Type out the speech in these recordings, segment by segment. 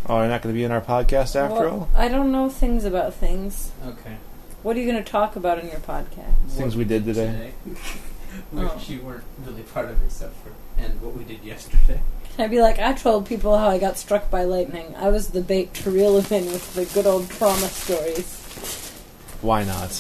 Oh, you're not going to be in our podcast after all? I don't know things about things. Okay. What are you going to talk about in your podcast? Things we did today. Which you weren't really part of except for, and what we did yesterday. I'd be like, I told people how I got struck by lightning. I was the bait to reel them in with the good old trauma stories. Why not?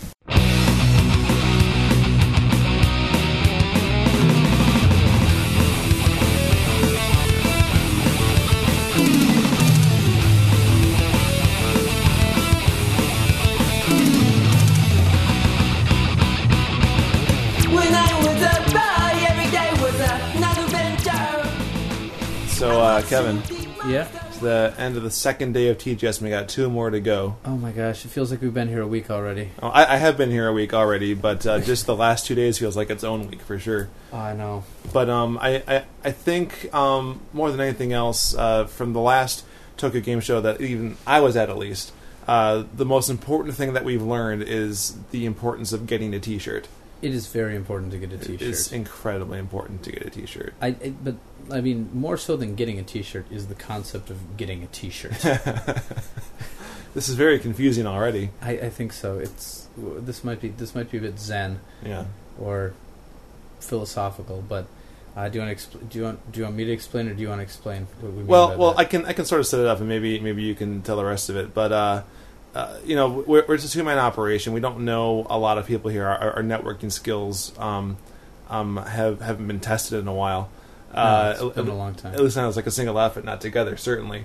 So, Kevin. Yeah? It's the end of the second day of TGS, and we got 2 more to go. Oh my gosh, it feels like we've been here a week already. Oh, I have been here a week already, but just the last 2 days feels like its own week for sure. Oh, I know. But I think more than anything else, from the last Tokyo Game Show that even I was at least, the most important thing that we've learned is the importance of getting a T-shirt. It is very important to get a T-shirt. It's incredibly important to get a T-shirt. But I mean, more so than getting a T-shirt is the concept of getting a T-shirt. This is very confusing already. I think so. This might be a bit zen, yeah, or philosophical. But do you want me to explain, or do you want to explain what we mean by that? I can sort of set it up, and maybe you can tell the rest of it. But we're just a two-man operation. We don't know a lot of people here. Our networking skills haven't been tested in a while. It's been a long time. At least not as like a single outfit, not together, certainly.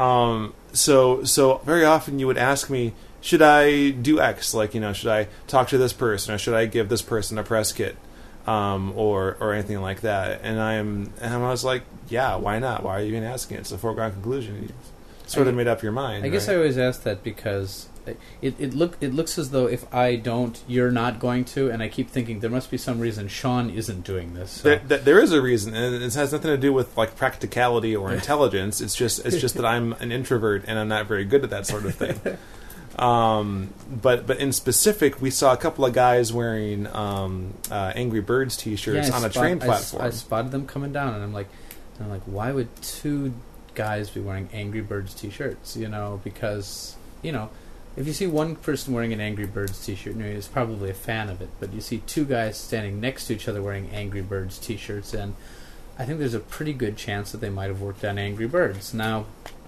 So very often you would ask me, should I do X? Like, should I talk to this person, or should I give this person a press kit, or anything like that? And I was like, yeah, why not? Why are you even asking it? It's a foregone conclusion. You sort of made up your mind. I guess I always ask that because it looks as though if I don't, you're not going to, and I keep thinking there must be some reason Sean isn't doing this. So. There is a reason, and it has nothing to do with like practicality or intelligence. It's just that I'm an introvert and I'm not very good at that sort of thing. But in specific, we saw a couple of guys wearing Angry Birds T-shirts on a train platform. I spotted them coming down, and I'm like, why would 2 guys be wearing Angry Birds T-shirts? Because if you see one person wearing an Angry Birds T-shirt, he's probably a fan of it. But you see 2 guys standing next to each other wearing Angry Birds T-shirts, and I think there's a pretty good chance that they might have worked on Angry Birds. Now,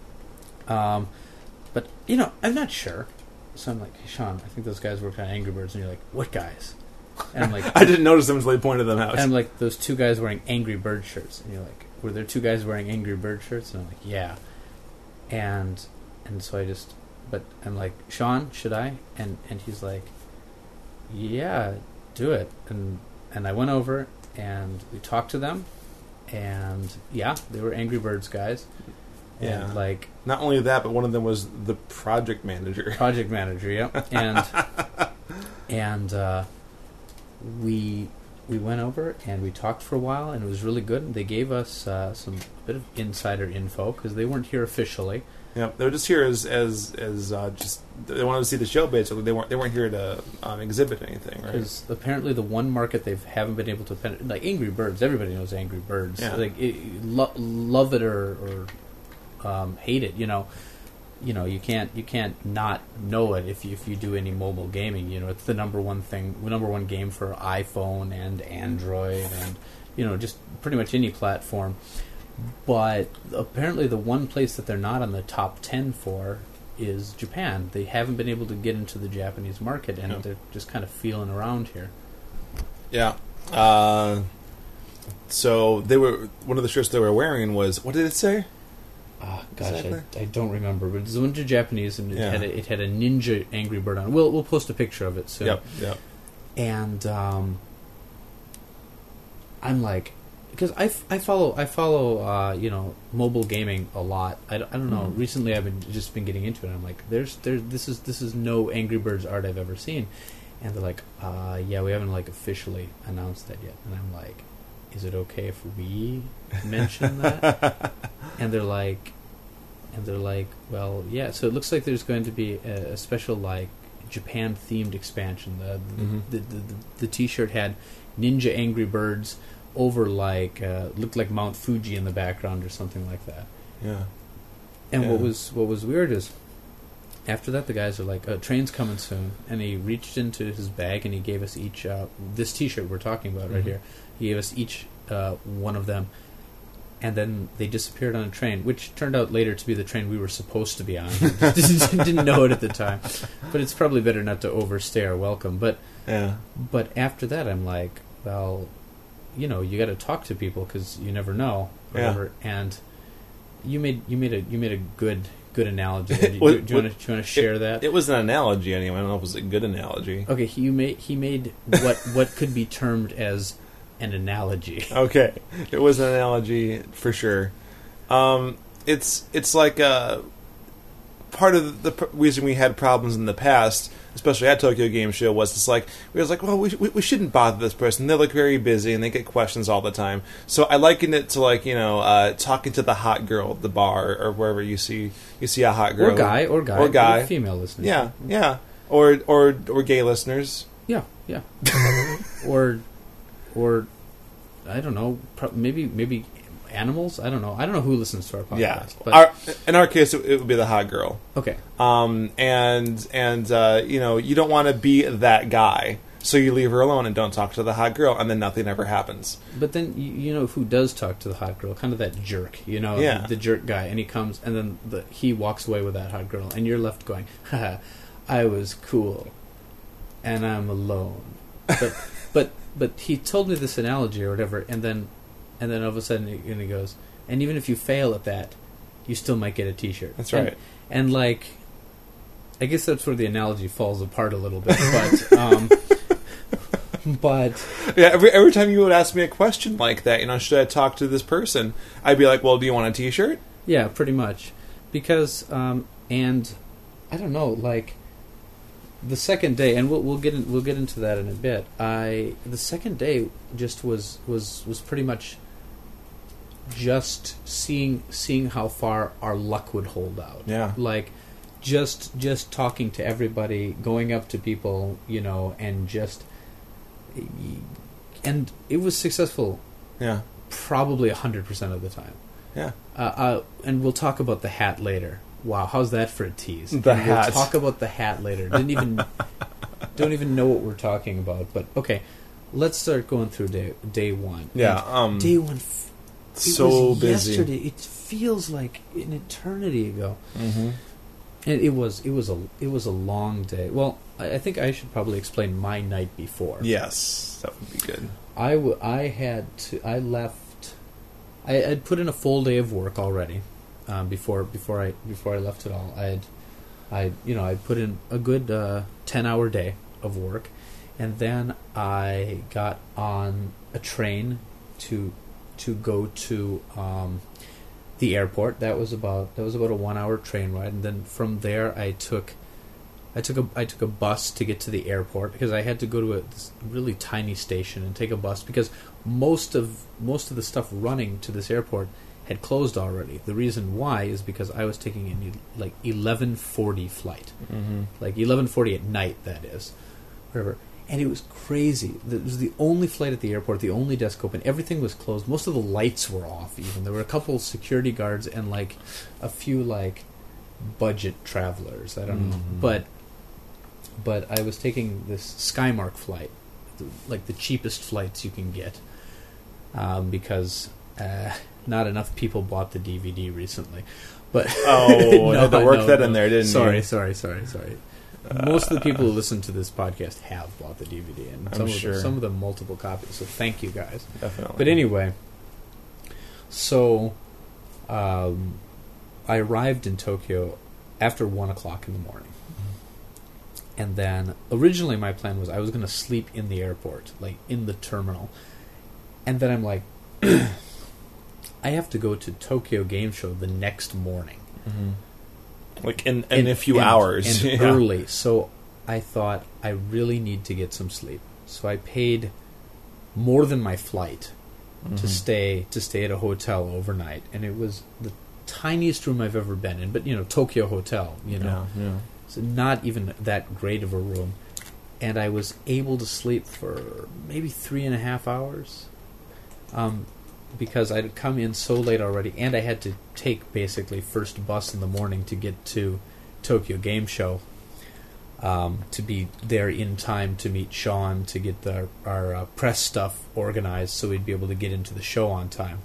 but I'm not sure. So I'm like, hey, Sean, I think those guys worked on Angry Birds, and you're like, what guys? And I'm like, I didn't notice them until they pointed them out. And I'm like, those 2 guys wearing Angry Bird shirts, and you're like, were there 2 guys wearing Angry Bird shirts? And I'm like, yeah. And so but I'm like, Sean, should I? And he's like, yeah, do it. And I went over and we talked to them, and yeah, they were Angry Birds guys. Yeah. And like, not only that, but one of them was the project manager. Project manager, yeah. And we went over and we talked for a while, and it was really good. They gave us some bit of insider info because they weren't here officially. Yeah, they were just here as just they wanted to see the show. Basically, they weren't here to exhibit anything, right? Because apparently the one market they haven't been able to like Angry Birds. Everybody knows Angry Birds. Yeah. Like love it or hate it. You can't not know it if you do any mobile gaming. It's the number one game for iPhone and Android and just pretty much any platform. But apparently the one place that they're not on the top 10 for is Japan. They haven't been able to get into the Japanese market, and they're just kind of feeling around here. Yeah. So they were one of the shirts they were wearing was, what did it say? Gosh, exactly. I don't remember, but it's a bunch of Japanese, and it had a ninja Angry Bird on it. We'll post a picture of it soon. Yep. And I'm like, because I follow mobile gaming a lot. I don't know. Mm-hmm. Recently, I've been getting into it. I'm like, this is no Angry Birds art I've ever seen, and they're like, yeah, we haven't like officially announced that yet. And I'm like, is it okay if we mention that? And they're like, well, yeah. So it looks like there's going to be a special like Japan themed expansion. The T-shirt had Ninja Angry Birds over like looked like Mount Fuji in the background or something like that. Yeah. And Yeah. what was weird is, after that, the guys are like, "Train's coming soon," and he reached into his bag and he gave us each this T-shirt we're talking about right Mhm. here. He gave us each one of them, and then they disappeared on a train, which turned out later to be the train we were supposed to be on. Didn't know it at the time, but it's probably better not to overstay our welcome. But after that, I'm like, well, you got to talk to people because you never know, whatever. And you made a good analogy. Do you want to share that? It was an analogy anyway. I don't know if it was a good analogy. Okay, he made what could be termed as an analogy. Okay, it was an analogy for sure. It's like part of the reason we had problems in the past, especially at Tokyo Game Show, was it's like we was like, well, we shouldn't bother this person. They look very busy and they get questions all the time. So I likened it to like talking to the hot girl at the bar or wherever you see a hot girl or guy, female listeners. Yeah, or gay listeners. Yeah. or I don't know, maybe animals. I don't know who listens to our podcast. Yeah, but in our case, it would be the hot girl. Okay. And you don't want to be that guy, so you leave her alone and don't talk to the hot girl, and then nothing ever happens. But then you know who does talk to the hot girl? Kind of that jerk, the jerk guy, and he comes and then he walks away with that hot girl, and you're left going, haha, I was cool, and I'm alone. But he told me this analogy or whatever, and then all of a sudden he goes, and even if you fail at that, you still might get a T-shirt. That's right. And like, I guess that's where the analogy falls apart a little bit. But yeah, every time you would ask me a question like that, should I talk to this person? I'd be like, well, do you want a T-shirt? Yeah, pretty much, because and I don't know, like. The second day, and we'll get into that in a bit. The second day just was pretty much just seeing how far our luck would hold out. Yeah, like just talking to everybody, going up to people, and it was successful. Yeah, probably 100% of the time. Yeah, and we'll talk about the hat later. Wow, how's that for a tease? Hat. We'll talk about the hat later. Don't even know what we're talking about. But okay, let's start going through day one. Yeah, day one. So was busy. Yesterday, it feels like an eternity ago. Mm-hmm. And it was a long day. Well, I think I should probably explain my night before. Yes, that would be good. I'd put in a full day of work already. Before I left it all, I put in a good 10-hour day of work, and then I got on a train to go to the airport. That was about a 1-hour train ride, and then from there I took a bus to get to the airport because I had to go to this really tiny station and take a bus because most of the stuff running to this airport had closed already. The reason why is because I was taking a 11:40 flight, like 11:40 at night. That is, whatever. And it was crazy. It was the only flight at the airport, the only desk open. Everything was closed. Most of the lights were off. Even there were a couple security guards and a few budget travelers. I don't know, but I was taking this Skymark flight, the cheapest flights you can get, because. Not enough people bought the DVD recently, but no, had to work that in there, didn't you? Sorry. Most of the people who listen to this podcast have bought the DVD, and some of them multiple copies. So thank you guys. Definitely. But anyway, so I arrived in Tokyo after 1:00 in the morning, and then originally my plan was I was going to sleep in the airport, in the terminal, and then I'm like. I have to go to Tokyo Game Show the next morning. Mm-hmm. In a few hours. And early. So I thought, I really need to get some sleep. So I paid more than my flight to stay at a hotel overnight. And it was the tiniest room I've ever been in. But, Tokyo Hotel, Yeah. So not even that great of a room. And I was able to sleep for maybe 3.5 hours. because I'd come in so late already, and I had to take basically first bus in the morning to get to Tokyo Game Show, to be there in time to meet Sean, to get our press stuff organized so we'd be able to get into the show on time.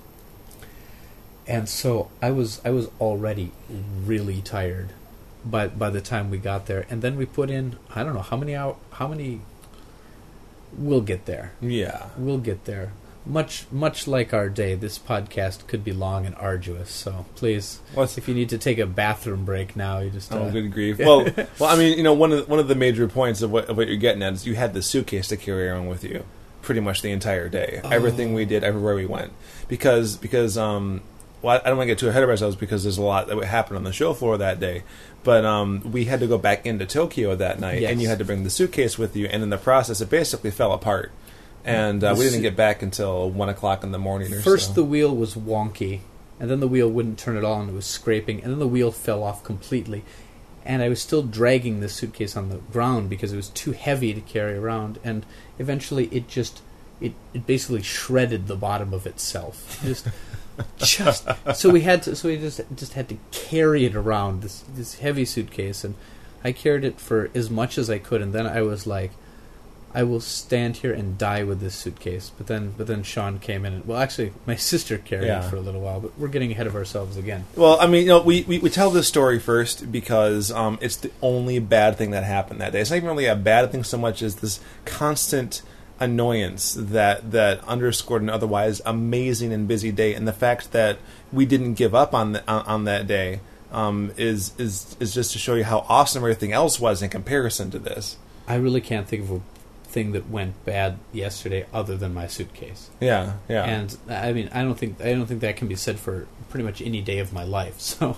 And so I was already really tired by the time we got there. And then we put in, I don't know, how many... We'll get there. Yeah. We'll get there. Much like our day, this podcast could be long and arduous. So please, if you need to take a bathroom break now, you just... Oh, good grief. Well, I mean, you know, one of the major points of what you're getting at is you had the suitcase to carry around with you pretty much the entire day. Oh. Everything we did, everywhere we went. Because well, I don't want to get too ahead of ourselves because there's a lot that would happen on the show floor that day. But we had to go back into Tokyo that night, yes. And you had to bring the suitcase with you. And in the process, it basically fell apart. And we didn't get back until 1 o'clock in the morning or so. First, the wheel was wonky, and then the wheel wouldn't turn at all, and it was scraping, and then the wheel fell off completely. And I was still dragging the suitcase on the ground because it was too heavy to carry around, and eventually it basically shredded the bottom of itself. So we just had to carry it around, this heavy suitcase, and I carried it for as much as I could, and then I was like, I will stand here and die with this suitcase. But then Sean came in, and well, actually, my sister carried it for a little while. But we're getting ahead of ourselves again. Well, I mean, you know, we tell this story first because it's the only bad thing that happened that day. It's not even really a bad thing so much as this constant annoyance that underscored an otherwise amazing and busy day, and the fact that we didn't give up on that day is just to show you how awesome everything else was in comparison to this. I really can't think of a thing that went bad yesterday other than my suitcase. Yeah. And I mean, I don't think that can be said for pretty much any day of my life.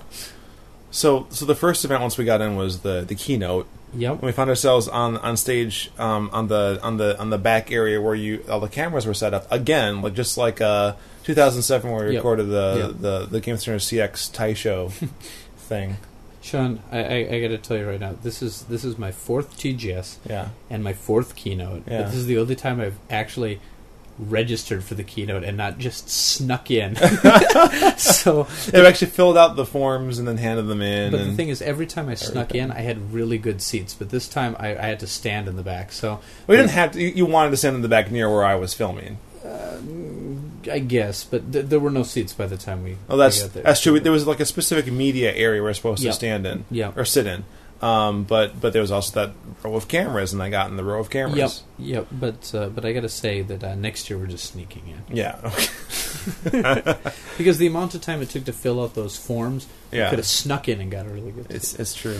So the first event once we got in was the keynote. Yep. And we found ourselves on stage on the back area where all the cameras were set up again, like just like 2007 where we recorded the Game of Thrones CX Taisho thing. Sean, I got to tell you right now, this is my fourth TGS, and my fourth keynote. Yeah. But this is the only time I've actually registered for the keynote and not just snuck in. So they've actually filled out the forms and then handed them in. But the thing is, every time I snuck in, I had really good seats. But this time, I had to stand in the back. So we didn't have to. You wanted to stand in the back near where I was filming. I guess, but there were no seats by the time we. Oh, that's true. There was like a specific media area we're supposed to stand in, or sit in. But there was also that row of cameras, and I got in the row of cameras. Yep. But I got to say that next year we're just sneaking in. Yeah. Okay. Because the amount of time it took to fill out those forms, we could have snuck in and got a really good. It's true.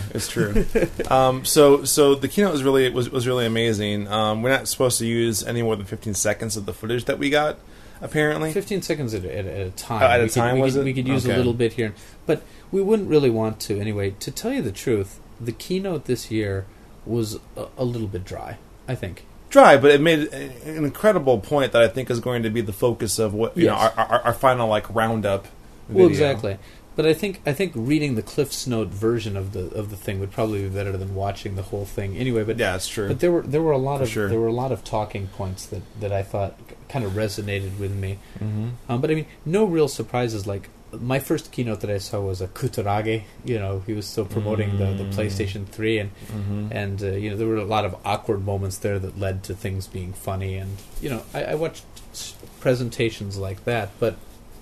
So the keynote was really amazing. We're not supposed to use any more than 15 seconds of the footage that we got. Apparently, 15 seconds at a time. We could use a little bit here, but we wouldn't really want to anyway. To tell you the truth, the keynote this year was a little bit dry, I think. Dry, but it made an incredible point that I think is going to be the focus of what you know our final like roundup video. Well, exactly. But I think reading the CliffsNote version of the thing would probably be better than watching the whole thing anyway. But yeah, it's true. But there were a lot of talking points that I thought kind of resonated with me. Mm-hmm. But I mean, no real surprises. Like my first keynote that I saw was a Kutarage. You know, he was still promoting the PlayStation 3, and you know, there were a lot of awkward moments there that led to things being funny. And you know, I watched presentations like that, but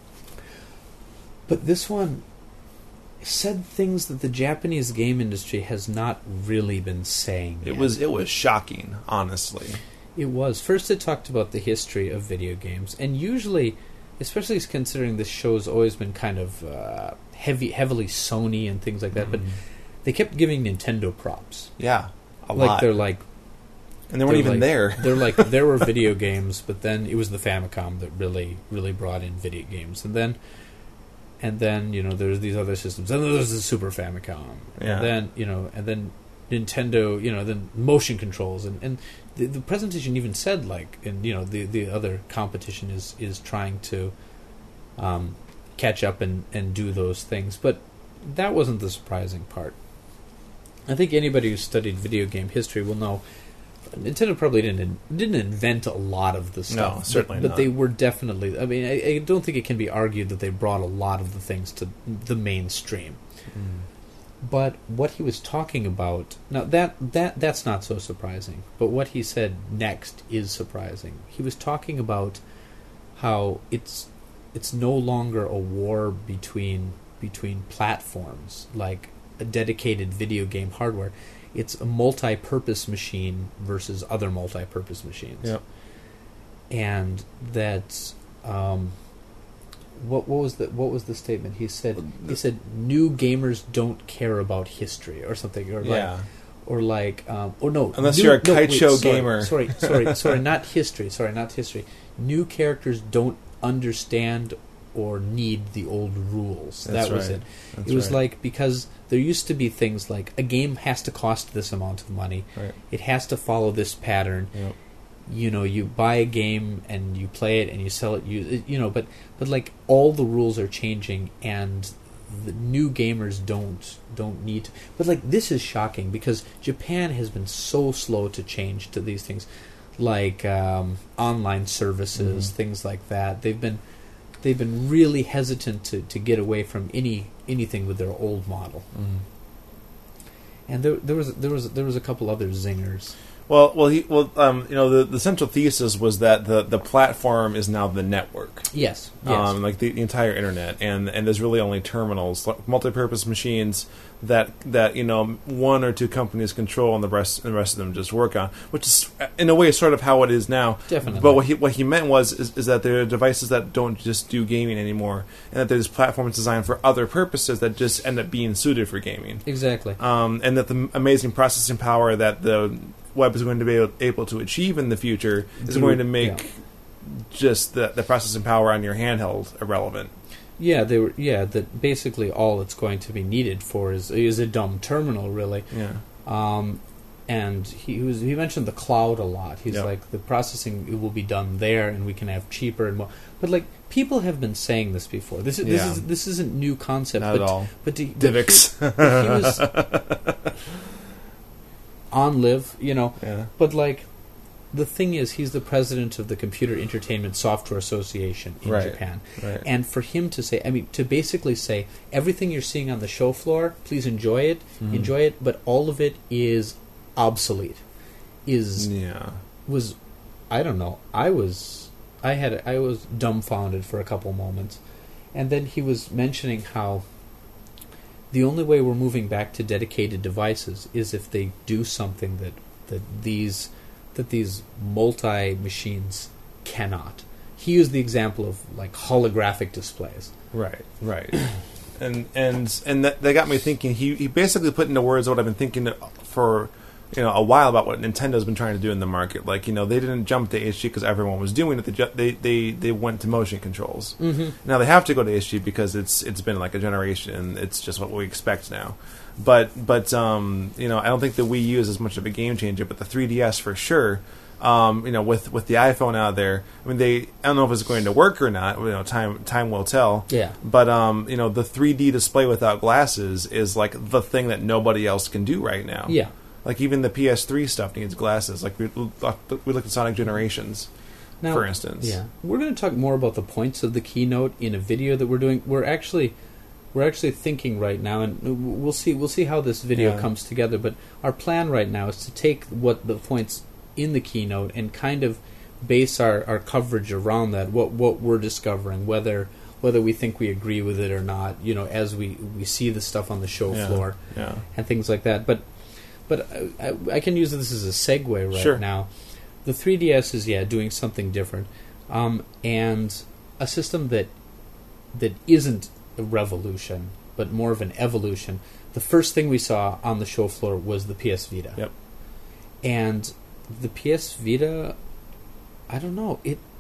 this one said things that the Japanese game industry has not really been saying yet. It was shocking, honestly. It was. First, it talked about the history of video games, and usually, especially considering this show's always been kind of heavily Sony and things like that, but they kept giving Nintendo props. Yeah, a like lot. They're like, and they weren't even there. They're like, there were video games, but then it was the Famicom that really brought in video games, and then you know, there's these other systems, and then there's the Super Famicom, and then you know, and then Nintendo, you know, then motion controls, and the presentation even said, like, and you know, the other competition is trying to catch up and do those things, but that wasn't the surprising part. I think anybody who's studied video game history will know Nintendo probably didn't invent a lot of the stuff. No, certainly but not. they were definitely. I mean, I don't think it can be argued that they brought a lot of the things to the mainstream. But what he was talking about now that's not so surprising. But what he said next is surprising. He was talking about how it's no longer a war between platforms like a dedicated video game hardware. It's a multi-purpose machine versus other multi-purpose machines. Yep. And that's what was the statement? He said new gamers don't care about history or something, or Yeah. Unless you're a kite show gamer. Sorry, not history. New characters don't understand or need the old rules. That's that was right. it. That's It was right. like, because there used to be things like a game has to cost this amount of money. Right. It has to follow this pattern. Yep. You know, you buy a game and you play it and you sell it. But like all the rules are changing, and the new gamers don't need to. But like, this is shocking because Japan has been so slow to change to these things, like online services, things like that. They've been really hesitant to get away from anything with their old model. And there was a couple other zingers. The central thesis was that the platform is now the network. Yes. Like the entire internet, and there's really only terminals, multi-purpose machines that one or two companies control, and the rest of them just work on, which is in a way sort of how it is now. Definitely. But what he meant is that there are devices that don't just do gaming anymore, and that there's platforms designed for other purposes that just end up being suited for gaming. Exactly. And that the amazing processing power that the web is going to be able to achieve in the future is going to make just the processing power on your handheld irrelevant. Yeah, that basically all it's going to be needed for is a dumb terminal, really. Yeah. And he mentioned the cloud a lot. He's Yep. like, the processing, it will be done there, and we can have cheaper and more. But like, people have been saying this before. This isn't new concept. Not at all. But DivX. he was on Live, Yeah. But like, the thing is, he's the president of the Computer Entertainment Software Association in Right, Japan. right. And for him to say, to basically say, everything you're seeing on the show floor, please enjoy it, but all of it is obsolete. Was, I don't know, I was dumbfounded for a couple moments. And then he was mentioning how the only way we're moving back to dedicated devices is if they do something that these multi-machines cannot. He used the example of like holographic displays. Right. and that got me thinking. He basically put into words what I've been thinking for a while about what Nintendo's been trying to do in the market. Like, they didn't jump to HD because everyone was doing it. They went to motion controls. Now they have to go to HD because it's been like a generation, and it's just what we expect now. But I don't think the Wii U is as much of a game changer, but the 3DS for sure. With the iPhone out there, I don't know if it's going to work or not. Time will tell. Yeah. But the 3D display without glasses is like the thing that nobody else can do right now. Yeah. Like even the PS3 stuff needs glasses. Like we looked at Sonic Generations, now, for instance. Yeah. We're going to talk more about the points of the keynote in a video that we're doing. We're actually thinking right now, and we'll see how this video comes together. But our plan right now is to take what the points in the keynote and kind of base our coverage around that. What we're discovering, whether we think we agree with it or not. As we see the stuff on the show floor and things like that. But I can use this as a segue right now. The 3DS is doing something different, and a system that isn't a revolution but more of an evolution. The first thing we saw on the show floor was the PS Vita. Yep. And the PS Vita, I don't know,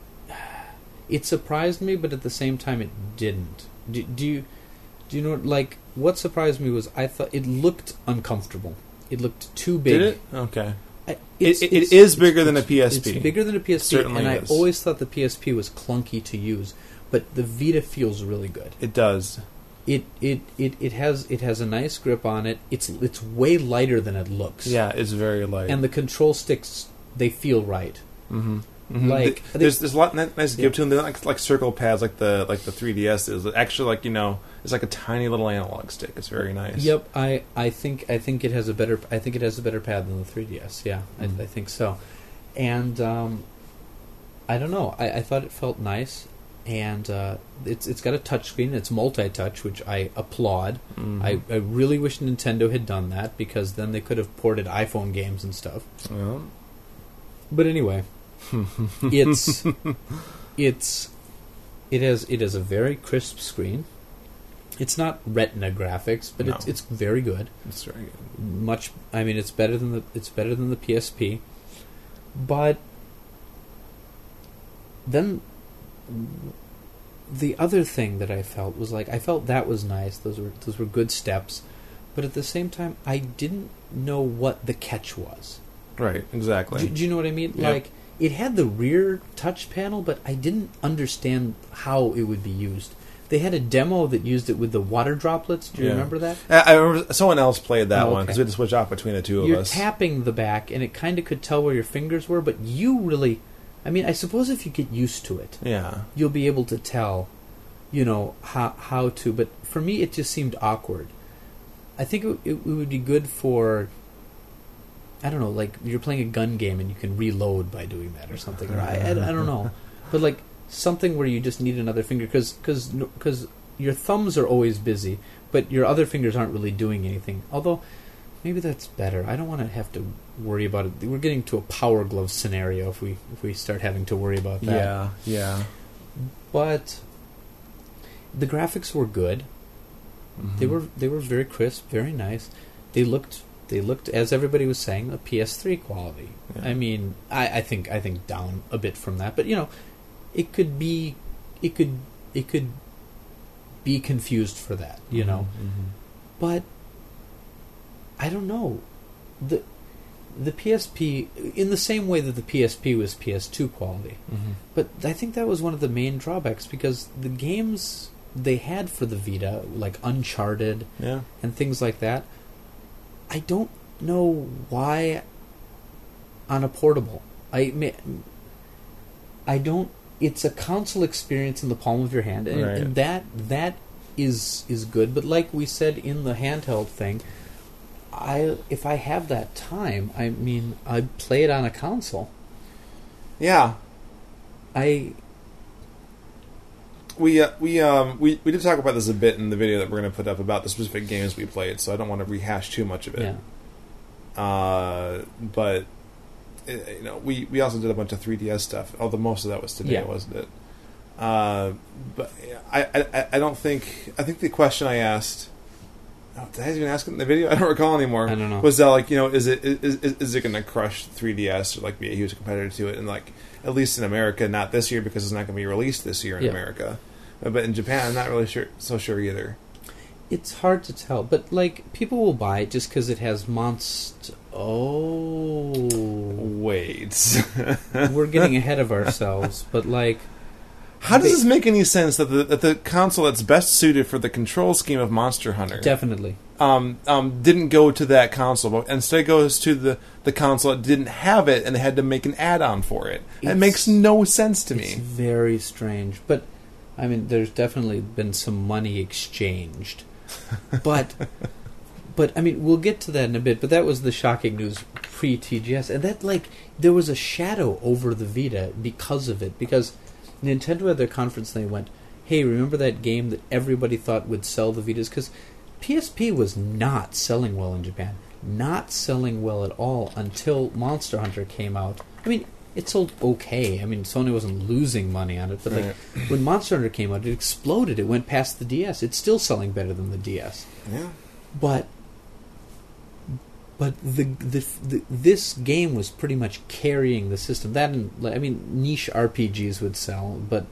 it surprised me, but at the same time it didn't. Do you know, like, what surprised me was I thought it looked uncomfortable. It looked too big. Did it? Okay. It is bigger than a PSP. It's bigger than a PSP, Certainly and is. I always thought the PSP was clunky to use, but the Vita feels really good. It does. It has a nice grip on it. It's way lighter than it looks. Yeah, it's very light. And the control sticks they feel right. Mm-hmm. Mm-hmm. Like there's a lot nice to give to them. They're like circle pads, like the 3DS is. Actually, like it's like a tiny little analog stick. It's very nice. Yep, I think it has a better pad than the 3DS. Yeah, Mm-hmm. I think so. And I don't know. I thought it felt nice, and it's got a touchscreen. It's multi-touch, which I applaud. Mm-hmm. I really wish Nintendo had done that, because then they could have ported iPhone games and stuff. Well. But anyway. It has a very crisp screen. It's not Retina graphics, but No. it's very good. It's very good. Much, I mean, it's better than the PSP. But then the other thing that I felt was like, I felt that was nice. Those were good steps, but at the same time, I didn't know what the catch was. Right. Exactly. Do you know what I mean? Yep. Like, it had the rear touch panel, but I didn't understand how it would be used. They had a demo that used it with the water droplets. Do you remember that? I remember someone else played that one okay. because we had to switch off between the two of You're us. tapping the back, and it kind of could tell where your fingers were, but you really... I mean, I suppose if you get used to it, Yeah. you'll be able to tell, how to. But for me, it just seemed awkward. I think it would be good for... I don't know, like you're playing a gun game and you can reload by doing that or something. Or I don't know. But like something where you just need another finger, because your thumbs are always busy, but your other fingers aren't really doing anything. Although, maybe that's better. I don't want to have to worry about it. We're getting to a Power Glove scenario if we start having to worry about that. Yeah, yeah. But the graphics were good. Mm-hmm. They were very crisp, very nice. They looked, as everybody was saying, a PS3 quality. Yeah. I mean, I think down a bit from that, but it could be confused for that, Mm-hmm. But I don't know. The PSP, in the same way that the PSP was PS2 quality, Mm-hmm. but I think that was one of the main drawbacks, because the games they had for the Vita, like Uncharted Yeah. and things like that, I don't know why on a portable. I don't. It's a console experience in the palm of your hand, and, Right. and that is good. But like we said in the handheld thing, if I have that time, I mean, I'd play it on a console. Yeah. We did talk about this a bit in the video that we're going to put up about the specific games we played, so I don't want to rehash too much of it. Yeah. But we also did a bunch of 3DS stuff. Although most of that was today, Yeah. wasn't it? But I don't think. I think the question I asked. Oh, did I even ask it in the video? I don't recall anymore. I don't know. Was that like, is it going to crush 3DS or like be a huge competitor to it? And like, at least in America, not this year because it's not going to be released this year in Yeah. America. But in Japan, I'm not really so sure either. It's hard to tell, but like people will buy it just because it has Monster. Oh, Wait. we're getting ahead of ourselves. But like, How does this make any sense that the console that's best suited for the control scheme of Monster Hunter definitely, didn't go to that console, but instead goes to the console that didn't have it, and they had to make an add-on for it? It makes no sense to it's me. very strange. But I mean, there's definitely been some money exchanged. But I mean, we'll get to that in a bit. But that was the shocking news pre-TGS, and that like there was a shadow over the Vita because of it. Because Nintendo at their conference, they went, "Hey, remember that game that everybody thought would sell the Vitas?" Because PSP was not selling well in Japan, not selling well at all until Monster Hunter came out. I mean, it sold okay. I mean, Sony wasn't losing money on it, but like when Monster Hunter came out, it exploded. It went past the DS. It's still selling better than the DS. Yeah. But this game was pretty much carrying the system. That and, I mean, niche RPGs would sell, but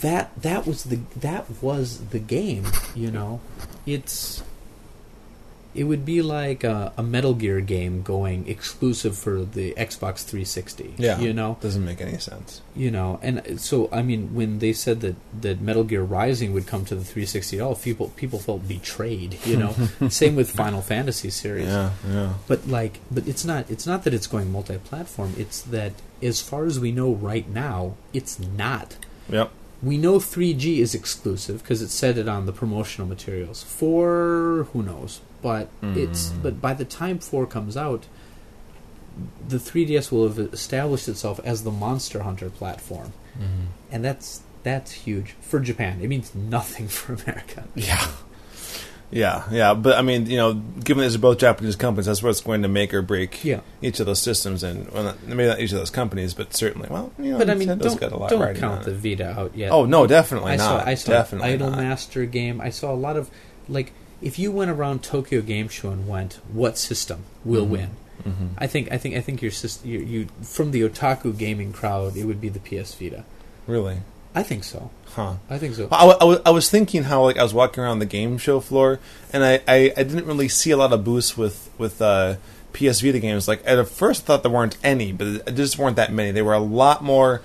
that was the game. It's It would be like a Metal Gear game going exclusive for the Xbox 360. Yeah, you know, doesn't make any sense. You know, and so I mean, when they said that Metal Gear Rising would come to the 360 at all, people felt betrayed. You know, same with Final Fantasy series. Yeah. But it's not that it's going multi-platform. It's that as far as we know right now, it's not. Yep. We know 3G is exclusive because it said it on the promotional materials. 4, who knows? But but by the time 4 comes out, the 3DS will have established itself as the Monster Hunter platform, and that's huge for Japan. It means nothing for America. Yeah. But I mean, you know, given these are both Japanese companies, that's what's going to make or break each of those systems, and maybe not each of those companies, but certainly, well, you know, but I mean, Nintendo's got a lot don't count on the it. Vita out yet. Oh no, definitely not. I saw definitely Idol not. Master game. I saw a lot of if you went around Tokyo Game Show and went, what system will win? Mm-hmm. I think your system, you from the otaku gaming crowd, it would be the PS Vita. Really? I think so. Huh. I think so. I was thinking how I was walking around the game show floor, and I didn't really see a lot of booths with PS Vita games. Like at first, I thought there weren't any, but there just weren't that many. They were a lot more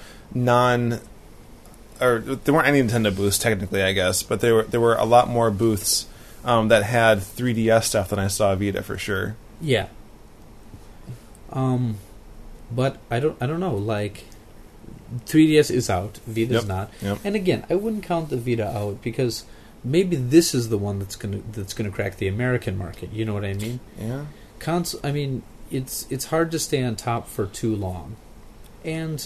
or there weren't any Nintendo booths technically, I guess, but there were a lot more booths that had 3DS stuff than I saw Vita for sure. Yeah. But I don't know. Like, 3DS is out, Vita's not, and again, I wouldn't count the Vita out because maybe this is the one that's gonna crack the American market. You know what I mean? Yeah. I mean, it's hard to stay on top for too long, and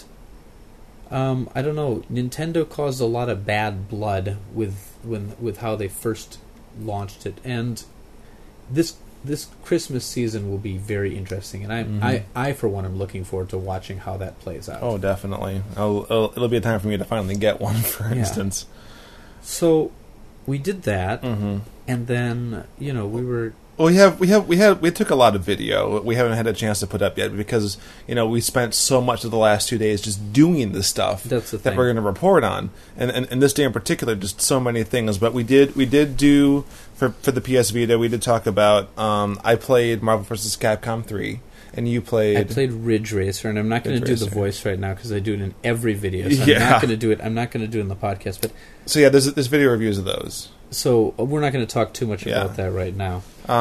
I don't know. Nintendo caused a lot of bad blood with how they first launched it, and this Christmas season will be very interesting, and I for one am looking forward to watching how that plays out. Oh, definitely. It'll be a time for me to finally get one, for instance. So we did that, and then we were. Well, we took a lot of video. We haven't had a chance to put up yet because we spent so much of the last 2 days just doing the stuff that we're going to report on, and this day in particular, just so many things. But we did do for the PS Vita. We did talk about. I played Marvel vs. Capcom 3, and you played. I played Ridge Racer, and I'm not going to do the voice right now because I do it in every video. So Yeah. I'm not going to do it. I'm not going to do it in the podcast. But so yeah, there's video reviews of those. So we're not going to talk too much about that right now.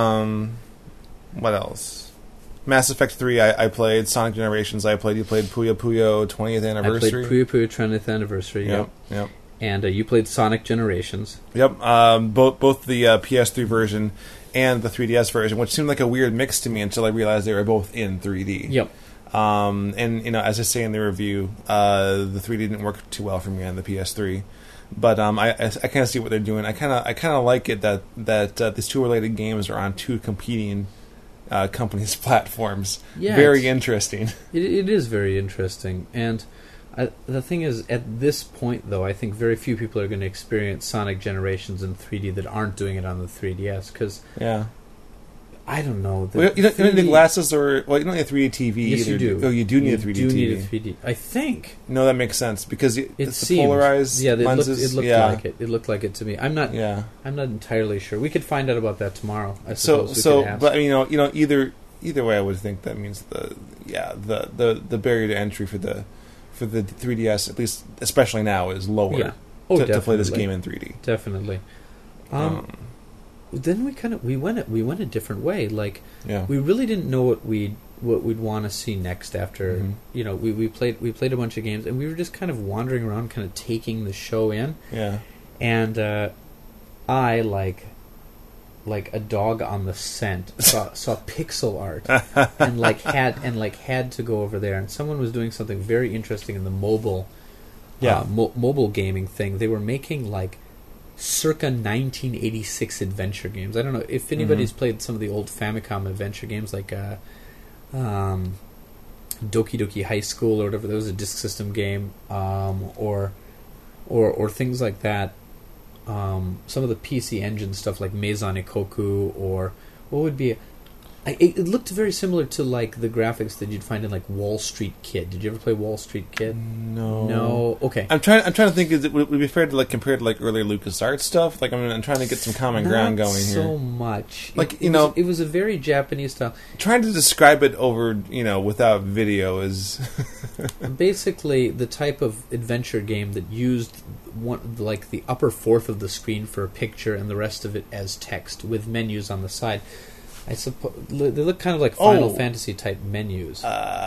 What else? Mass Effect 3 I played. Sonic Generations I played. You played Puyo Puyo 20th Anniversary. I played Puyo Puyo 20th Anniversary, Yep. And you played Sonic Generations. Yep. Both the PS3 version and the 3DS version, which seemed like a weird mix to me until I realized they were both in 3D. Yep. And as I say in the review, the 3D didn't work too well for me on the PS3. But I kind of see what they're doing. I kind of like it that these two related games are on two competing companies' platforms. Yeah, very interesting. It is very interesting, and the thing is, at this point, though, I think very few people are going to experience Sonic Generations in 3D that aren't doing it on the 3DS. Because I don't know. You don't need the glasses, you don't need a 3D TV yes, either. You do. Oh, you do need a 3D You do TV. need a 3D. I think. No, that makes sense because it's the seemed, polarized lenses. It looked like it. It looked like it to me. I'm not. Yeah. I'm not entirely sure. We could find out about that tomorrow. I suppose. But either way, I would think that means the barrier to entry for the 3DS, at least especially now, is lower. Yeah. To play this game in 3D. Definitely. Then we went a different way. Like we really didn't know what we'd want to see next after we played a bunch of games and we were just kind of wandering around, kind of taking the show in. Yeah. And I like a dog on the scent saw pixel art and had to go over there, and someone was doing something very interesting in the mobile mobile gaming thing. They were making circa 1986 adventure games. I don't know if anybody's played some of the old Famicom adventure games like Doki Doki High School or whatever. That was a disk system game, or things like that. Some of the PC Engine stuff like Meizan Ikoku, or what would be It looked very similar to like the graphics that you'd find in like Wall Street Kid. Did you ever play Wall Street Kid? No. Okay. I'm trying to think. Would it be fair to like compare to like earlier LucasArts stuff? Like I'm trying to get some common ground going here. So much. Like it was a very Japanese style. Trying to describe it over without video is basically the type of adventure game that used like the upper fourth of the screen for a picture and the rest of it as text with menus on the side. I suppose they look kind of like Final Fantasy type menus,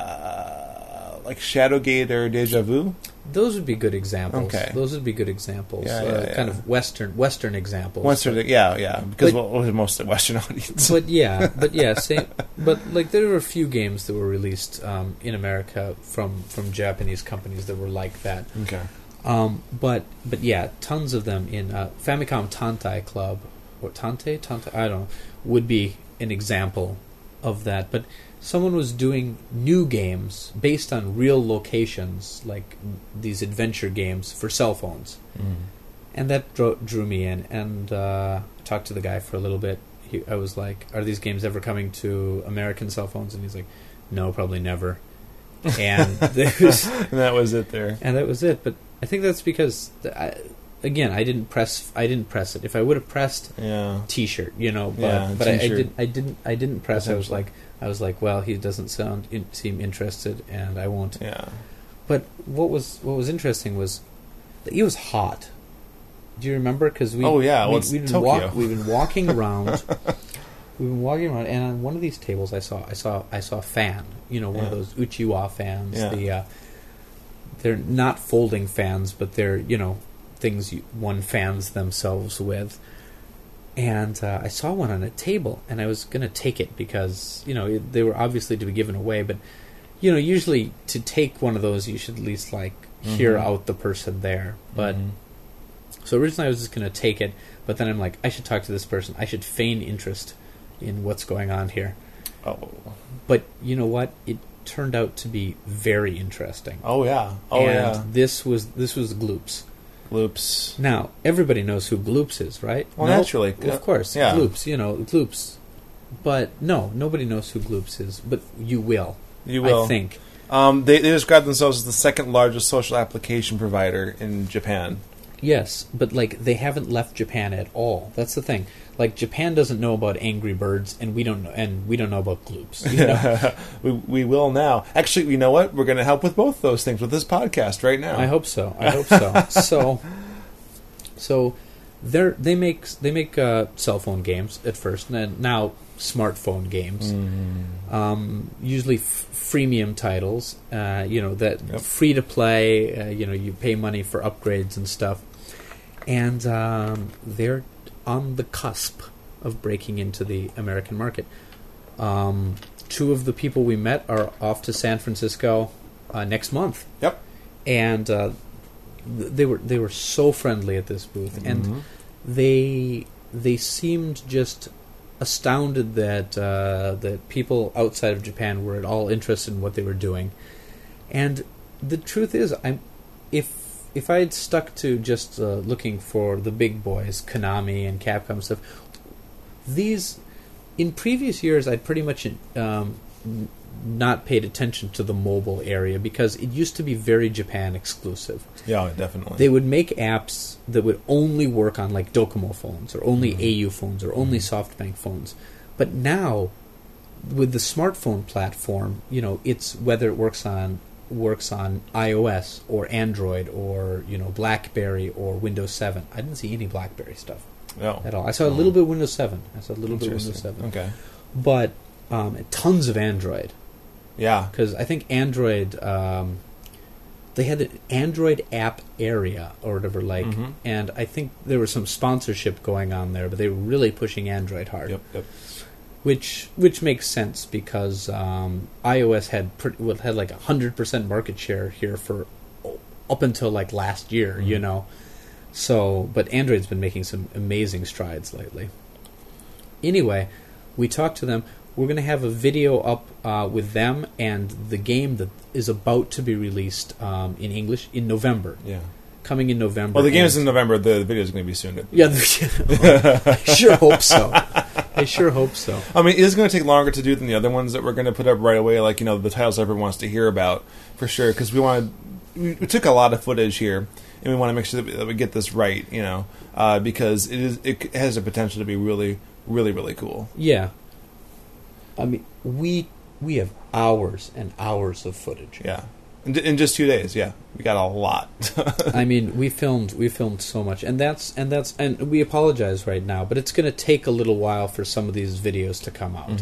like Shadowgate or Deja Vu. Those would be good examples. Okay, those would be good examples. Yeah. Kind of Western examples. Because we're mostly Western audience. But same. But like there were a few games that were released in America from Japanese companies that were like that. Okay. But yeah, tons of them in Famicom Tantai Club or Tante, I don't know, would be an example of that. But someone was doing new games based on real locations, like these adventure games for cell phones, and that drew me in. And talked to the guy for a little bit. I was like, "Are these games ever coming to American cell phones?" And he's like, "No, probably never." And that was it there. And that was it. But I think that's because I didn't press it. If I would have pressed T-shirt, but I didn't press. I was like, well, he doesn't seem interested, and I won't. Yeah. But what was interesting was that it was hot. Do you remember? Because we've been walking around. We've been walking around, and on one of these tables, I saw a fan. One of those Uchiwa fans. Yeah. They're not folding fans, but they're things one fans themselves with. And I saw one on a table, and I was going to take it because they were obviously to be given away. But usually to take one of those, you should at least hear out the person there. But so originally I was just going to take it, but then I'm like, I should talk to this person. I should feign interest in what's going on here. Oh, but you know what? It turned out to be very interesting. This was Gloops. Gloops. Now, everybody knows who Gloops is, right? Well, naturally. Of course. Yeah. Gloops, Gloops. But no, nobody knows who Gloops is. But you will. You will. I think. They describe themselves as the second largest social application provider in Japan. Yes, but they haven't left Japan at all. That's the thing. Japan doesn't know about Angry Birds, and we don't know about Gloops. We will now. Actually, you know what? We're going to help with both those things with this podcast right now. I hope so. So they make cell phone games at first, and then now smartphone games. Usually freemium titles. That free to play. You pay money for upgrades and stuff, and they're on the cusp of breaking into the American market. Two of the people we met are off to San Francisco next month. Yep. And they were so friendly at this booth, and they seemed just astounded that people outside of Japan were at all interested in what they were doing. And the truth is, if I had stuck to just looking for the big boys, Konami and Capcom stuff, in previous years I'd pretty much not paid attention to the mobile area because it used to be very Japan exclusive. Yeah, definitely. They would make apps that would only work on Docomo phones or only AU phones or only SoftBank phones. But now, with the smartphone platform, it's whether it works on iOS or Android or BlackBerry or Windows 7. I didn't see any BlackBerry stuff at all. I saw a little bit of Windows 7. Okay. But tons of Android. Yeah. Because I think Android, they had the Android app area or whatever, and I think there was some sponsorship going on there, but they were really pushing Android hard. Yep. Which makes sense because iOS had 100% market share here for up until last year, So, but Android's been making some amazing strides lately. Anyway, we talked to them. We're going to have a video up with them and the game that is about to be released in English in November. Yeah. Coming in November. Well, the game is in November. The video is going to be soon. Yeah, I sure hope so. I sure hope so. I mean, it is going to take longer to do than the other ones that we're going to put up right away, like, you know, the titles everyone wants to hear about, for sure, because we took a lot of footage here, and we want to make sure that we get this right, you know, because it has the potential to be really, really, really cool. Yeah. I mean, we have hours and hours of footage. Yeah. In just 2 days, yeah. We got a lot. I mean, we filmed so much, and we apologize right now, but it's going to take a little while for some of these videos to come out.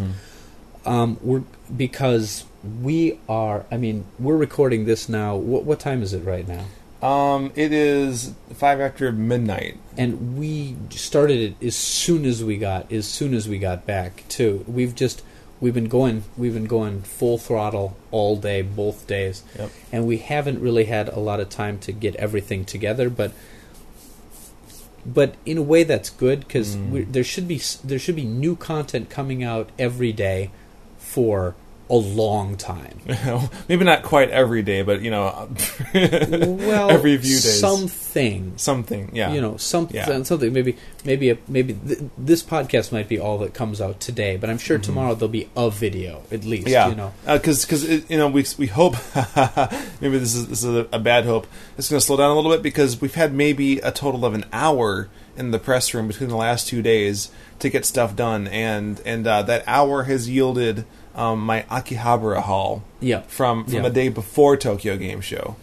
Because we're recording this now. What time is it right now? It is 5 after midnight, and we started it as soon as we got back too. We've been going full throttle all day, both days, yep. And we haven't really had a lot of time to get everything together. But in a way, that's good because there should be new content coming out every day for a long time. Maybe not quite every day, but, you know, well, every few days. Something, yeah. You know, something. Maybe this podcast might be all that comes out today, but I'm sure tomorrow there'll be a video at least. Yeah, you know, because you know we hope maybe this is a bad hope. It's going to slow down a little bit because we've had maybe a total of an hour in the press room between the last 2 days to get stuff done, and that hour has yielded my Akihabara haul from the day before Tokyo Game Show.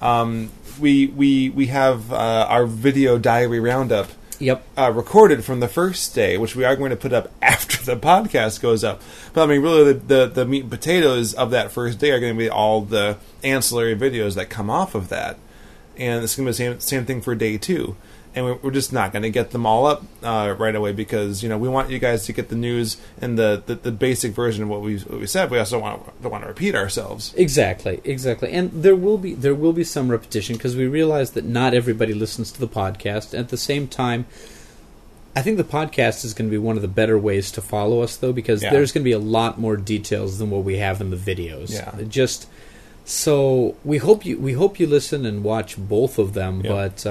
We have our video diary roundup recorded from the first day, which we are going to put up after the podcast goes up. But I mean, really, the meat and potatoes of that first day are going to be all the ancillary videos that come off of that, and it's going to be the same thing for day 2. And we're just not going to get them all up right away because, you know, we want you guys to get the news and the basic version of what we said. We also don't want to repeat ourselves. Exactly. And there will be some repetition because we realize that not everybody listens to the podcast. At the same time, I think the podcast is going to be one of the better ways to follow us, though, because there's going to be a lot more details than what we have in the videos. Yeah. So we hope you listen and watch both of them,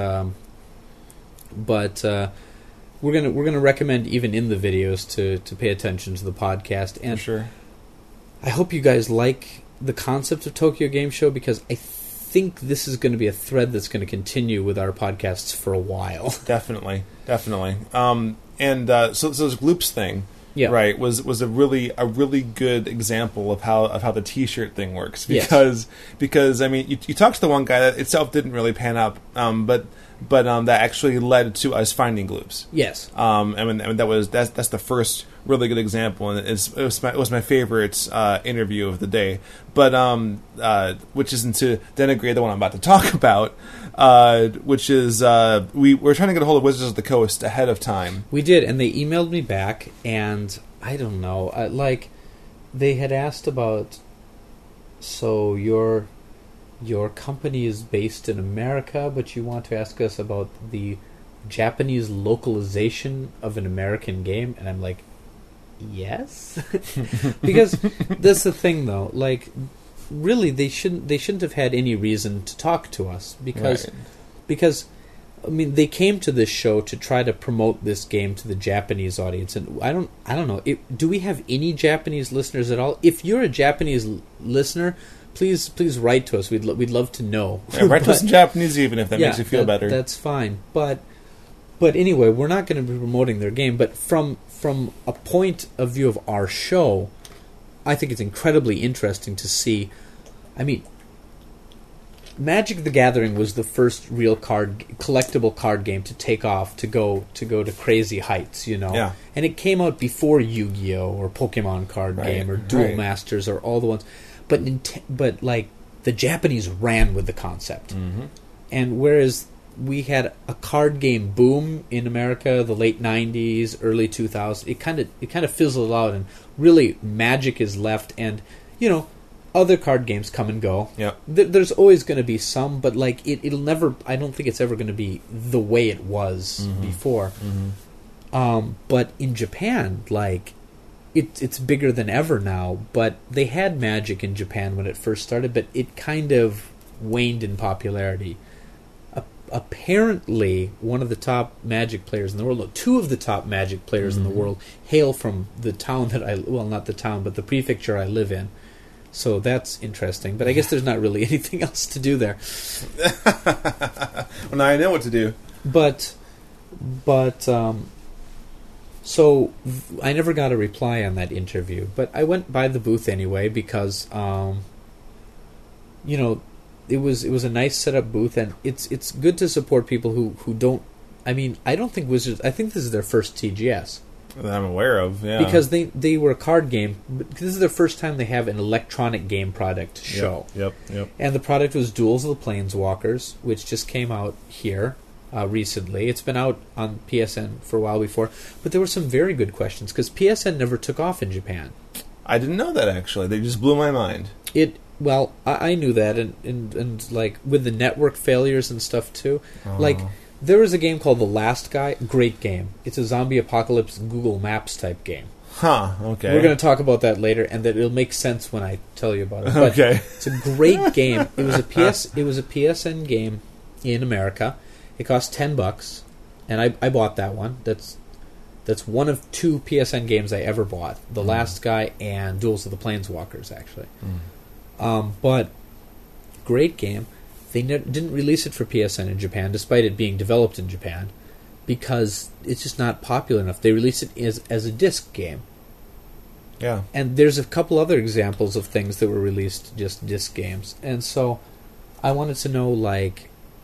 but we're gonna recommend even in the videos to pay attention to the podcast. And for sure. I hope you guys like the concept of Tokyo Game Show because I think this is going to be a thread that's going to continue with our podcasts for a while. Definitely. So this Gloops thing, right, was a really good example of how the T-shirt thing works because I mean you talked to the one guy that itself didn't really pan out, but that actually led to us finding Gloops. Yes. That's the first really good example, and it was my favorite interview of the day. But which isn't to denigrate the one I'm about to talk about, which is we're trying to get a hold of Wizards of the Coast ahead of time. We did, and they emailed me back, and I don't know, they had asked about, so your company is based in America, but you want to ask us about the Japanese localization of an American game? And I'm like, yes? Because that's the thing, though. Like, really, they shouldn't have had any reason to talk to us. Because I mean, they came to this show to try to promote this game to the Japanese audience. And I don't know. Do we have any Japanese listeners at all? If you're a Japanese listener, please write to us. We'd love to know. Write to us in Japanese, even if that makes you feel better. That's fine. But anyway, we're not going to be promoting their game. But from a point of view of our show, I think it's incredibly interesting to see. I mean, Magic the Gathering was the first real collectible card game to take off, to go to crazy heights, you know. Yeah. And it came out before Yu-Gi-Oh! Or Pokemon card game or Duel Masters or all the ones. But like the Japanese ran with the concept, and whereas we had a card game boom in America, the late '90s, early 2000s, it kind of fizzled out, and really Magic is left, and you know other card games come and go. Yeah, there's always going to be some, but like it'll never. I don't think it's ever going to be the way it was before. But in Japan, like. It's bigger than ever now, but they had Magic in Japan when it first started, but it kind of waned in popularity. apparently one of the top Magic players in the world, no, two of the top Magic players in the world hail from the town that not the town, but the prefecture I live in. So that's interesting. But I guess there's not really anything else to do there. Well, now I know what to do. So I never got a reply on that interview, but I went by the booth anyway because, it was a nice setup booth, and it's good to support people who don't. I mean, I don't think Wizards. I think this is their first TGS That I'm aware of, yeah. because they were a card game. But this is their first time they have an electronic game product to show. Yep. And the product was Duels of the Planeswalkers, which just came out here recently. It's been out on PSN for a while before, but there were some very good questions because PSN never took off in Japan. I didn't know that, actually. They just blew my mind. Well, I knew that, and like with the network failures and stuff too. Like there was a game called The Last Guy, great game. It's a zombie apocalypse Google Maps type game. Huh, okay. We're going to talk about that later, and that it'll make sense when I tell you about it. But okay. It's a great game. It was a PSN game in America. It cost $10, and I bought that one. That's one of two PSN games I ever bought: The Last Guy and Duels of the Planeswalkers, actually. But great game. They didn't release it for PSN in Japan, despite it being developed in Japan, because it's just not popular enough. They released it as a disc game. Yeah. And there's a couple other examples of things that were released just disc games, and so I wanted to know, like,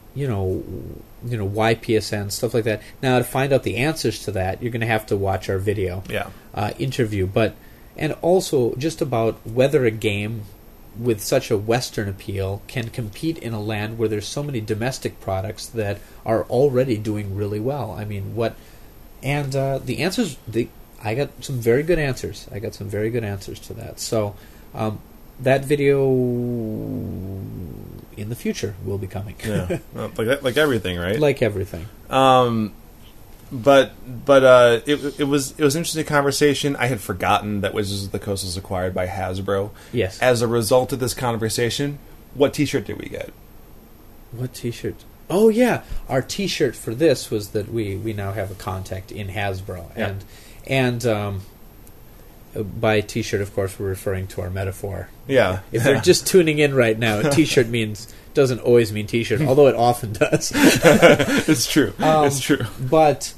why PSN, stuff like that. Now, to find out the answers to that, you're going to have to watch our video interview. And also just about whether a game with such a Western appeal can compete in a land where there's so many domestic products that are already doing really well. I mean, the answers, I got some very good answers. I got some very good answers to that. So that video in the future will be coming. Yeah, like everything, right? Like everything. But it was an interesting conversation. I had forgotten that Wizards of the Coast was acquired by Hasbro. Yes. As a result of this conversation, what T-shirt did we get? What T-shirt? Oh yeah, our T-shirt for this was that we now have a contact in Hasbro, and by T-shirt, of course, we're referring to our metaphor. Yeah. If they're just tuning in right now, a T-shirt doesn't always mean T-shirt, although it often does. It's true. It's true. But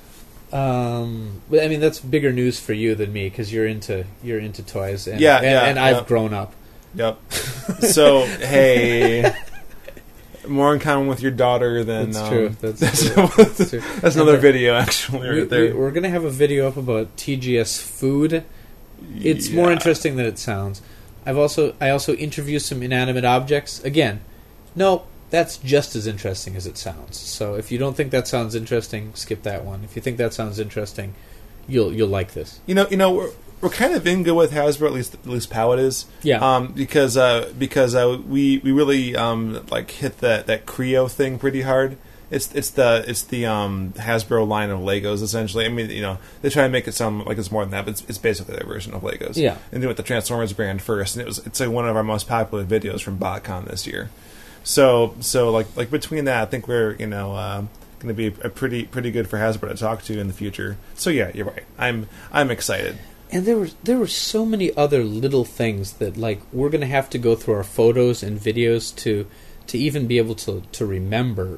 I mean, that's bigger news for you than me because you're into toys, and I've grown up. Yep. So hey, more in common with your daughter than that's true. That's true. That's another video actually. We're gonna have a video up about TGS food. It's more interesting than it sounds. I also interview some inanimate objects. Again, no, that's just as interesting as it sounds. So if you don't think that sounds interesting, skip that one. If you think that sounds interesting, you'll like this. We're kind of in good with Hasbro, at least Powit is. Yeah. Because we really hit that Creo thing pretty hard. It's the Hasbro line of Legos essentially. I mean, they try to make it sound like it's more than that, but it's basically their version of Legos. Yeah. And they went the Transformers brand first, and it's like one of our most popular videos from BotCon this year. So like between that, I think we're going to be a pretty good for Hasbro to talk to in the future. So yeah, you're right. I'm excited. And there were so many other little things that we're going to have to go through our photos and videos to even be able to remember.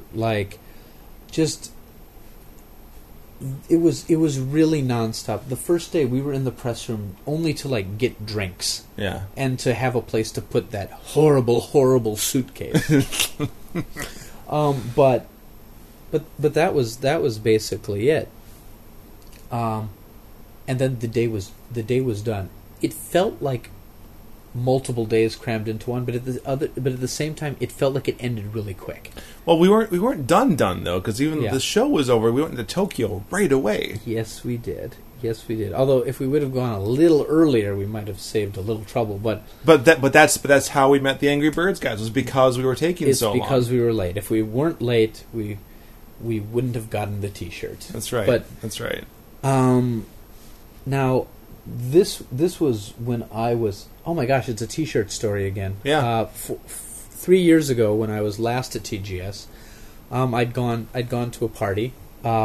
It was really nonstop. The first day we were in the press room only to get drinks. Yeah. And to have a place to put that horrible suitcase. But that was basically it. And then the day was done. It felt like multiple days crammed into one, but at the same time, it felt like it ended really quick. Well, we weren't done though, because even the show was over. We went to Tokyo right away. Yes, we did. Although if we would have gone a little earlier, we might have saved a little trouble. But that's how we met the Angry Birds guys. Was because we were taking so long. It's because we were late. If we weren't late, we wouldn't have gotten the T-shirt. That's right. That's right. Now, this was when I was... Oh my gosh, it's a T-shirt story again. Yeah. 3 years ago, when I was last at TGS, I'd gone to a party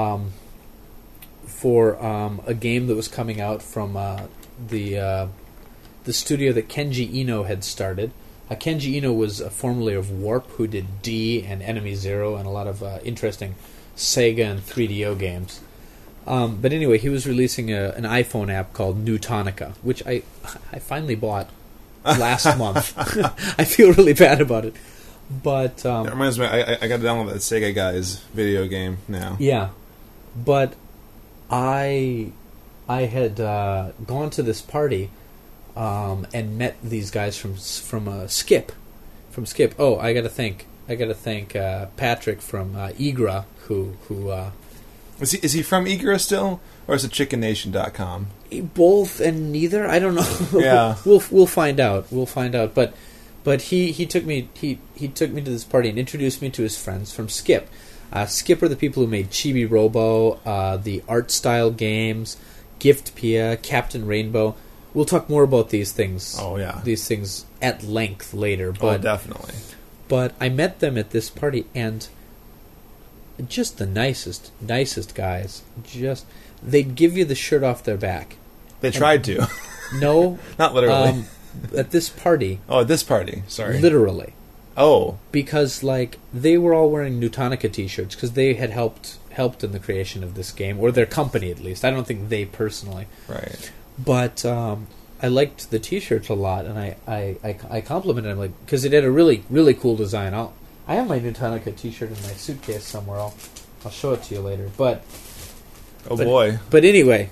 for a game that was coming out from the studio that Kenji Eno had started. Kenji Eno was formerly of Warp, who did D and Enemy Zero and a lot of interesting Sega and 3DO games. But anyway, he was releasing an iPhone app called Newtonica, which I finally bought last month. I feel really bad about it. But That reminds me, I got to download that Sega Guys video game now. yeah, but I had gone to this party and met these guys from Skip. From Skip. Oh, I got to thank Patrick from Egra, who Is he from Egra still, or is it ChickenNation.com? both and neither. I don't know. Yeah. we'll find out. We'll find out. But he took me to this party and introduced me to his friends from Skip. Skip are the people who made Chibi Robo, the art style games, Gift Pia, Captain Rainbow. We'll talk more about these things. Oh yeah, these things at length later. But definitely. But I met them at this party, and just the nicest guys. Just they'd give you the shirt off their back. They tried to. No, not literally. At this party. Oh, at this party. Sorry. Literally. Oh, because like they were all wearing Newtonica T-shirts because they had helped in the creation of this game, or their company at least. I don't think they personally. Right. But I liked the T-shirts a lot, and I complimented them because it had a really really cool design. I have my Newtonica T-shirt in my suitcase somewhere. I'll show it to you later. But boy. But anyway,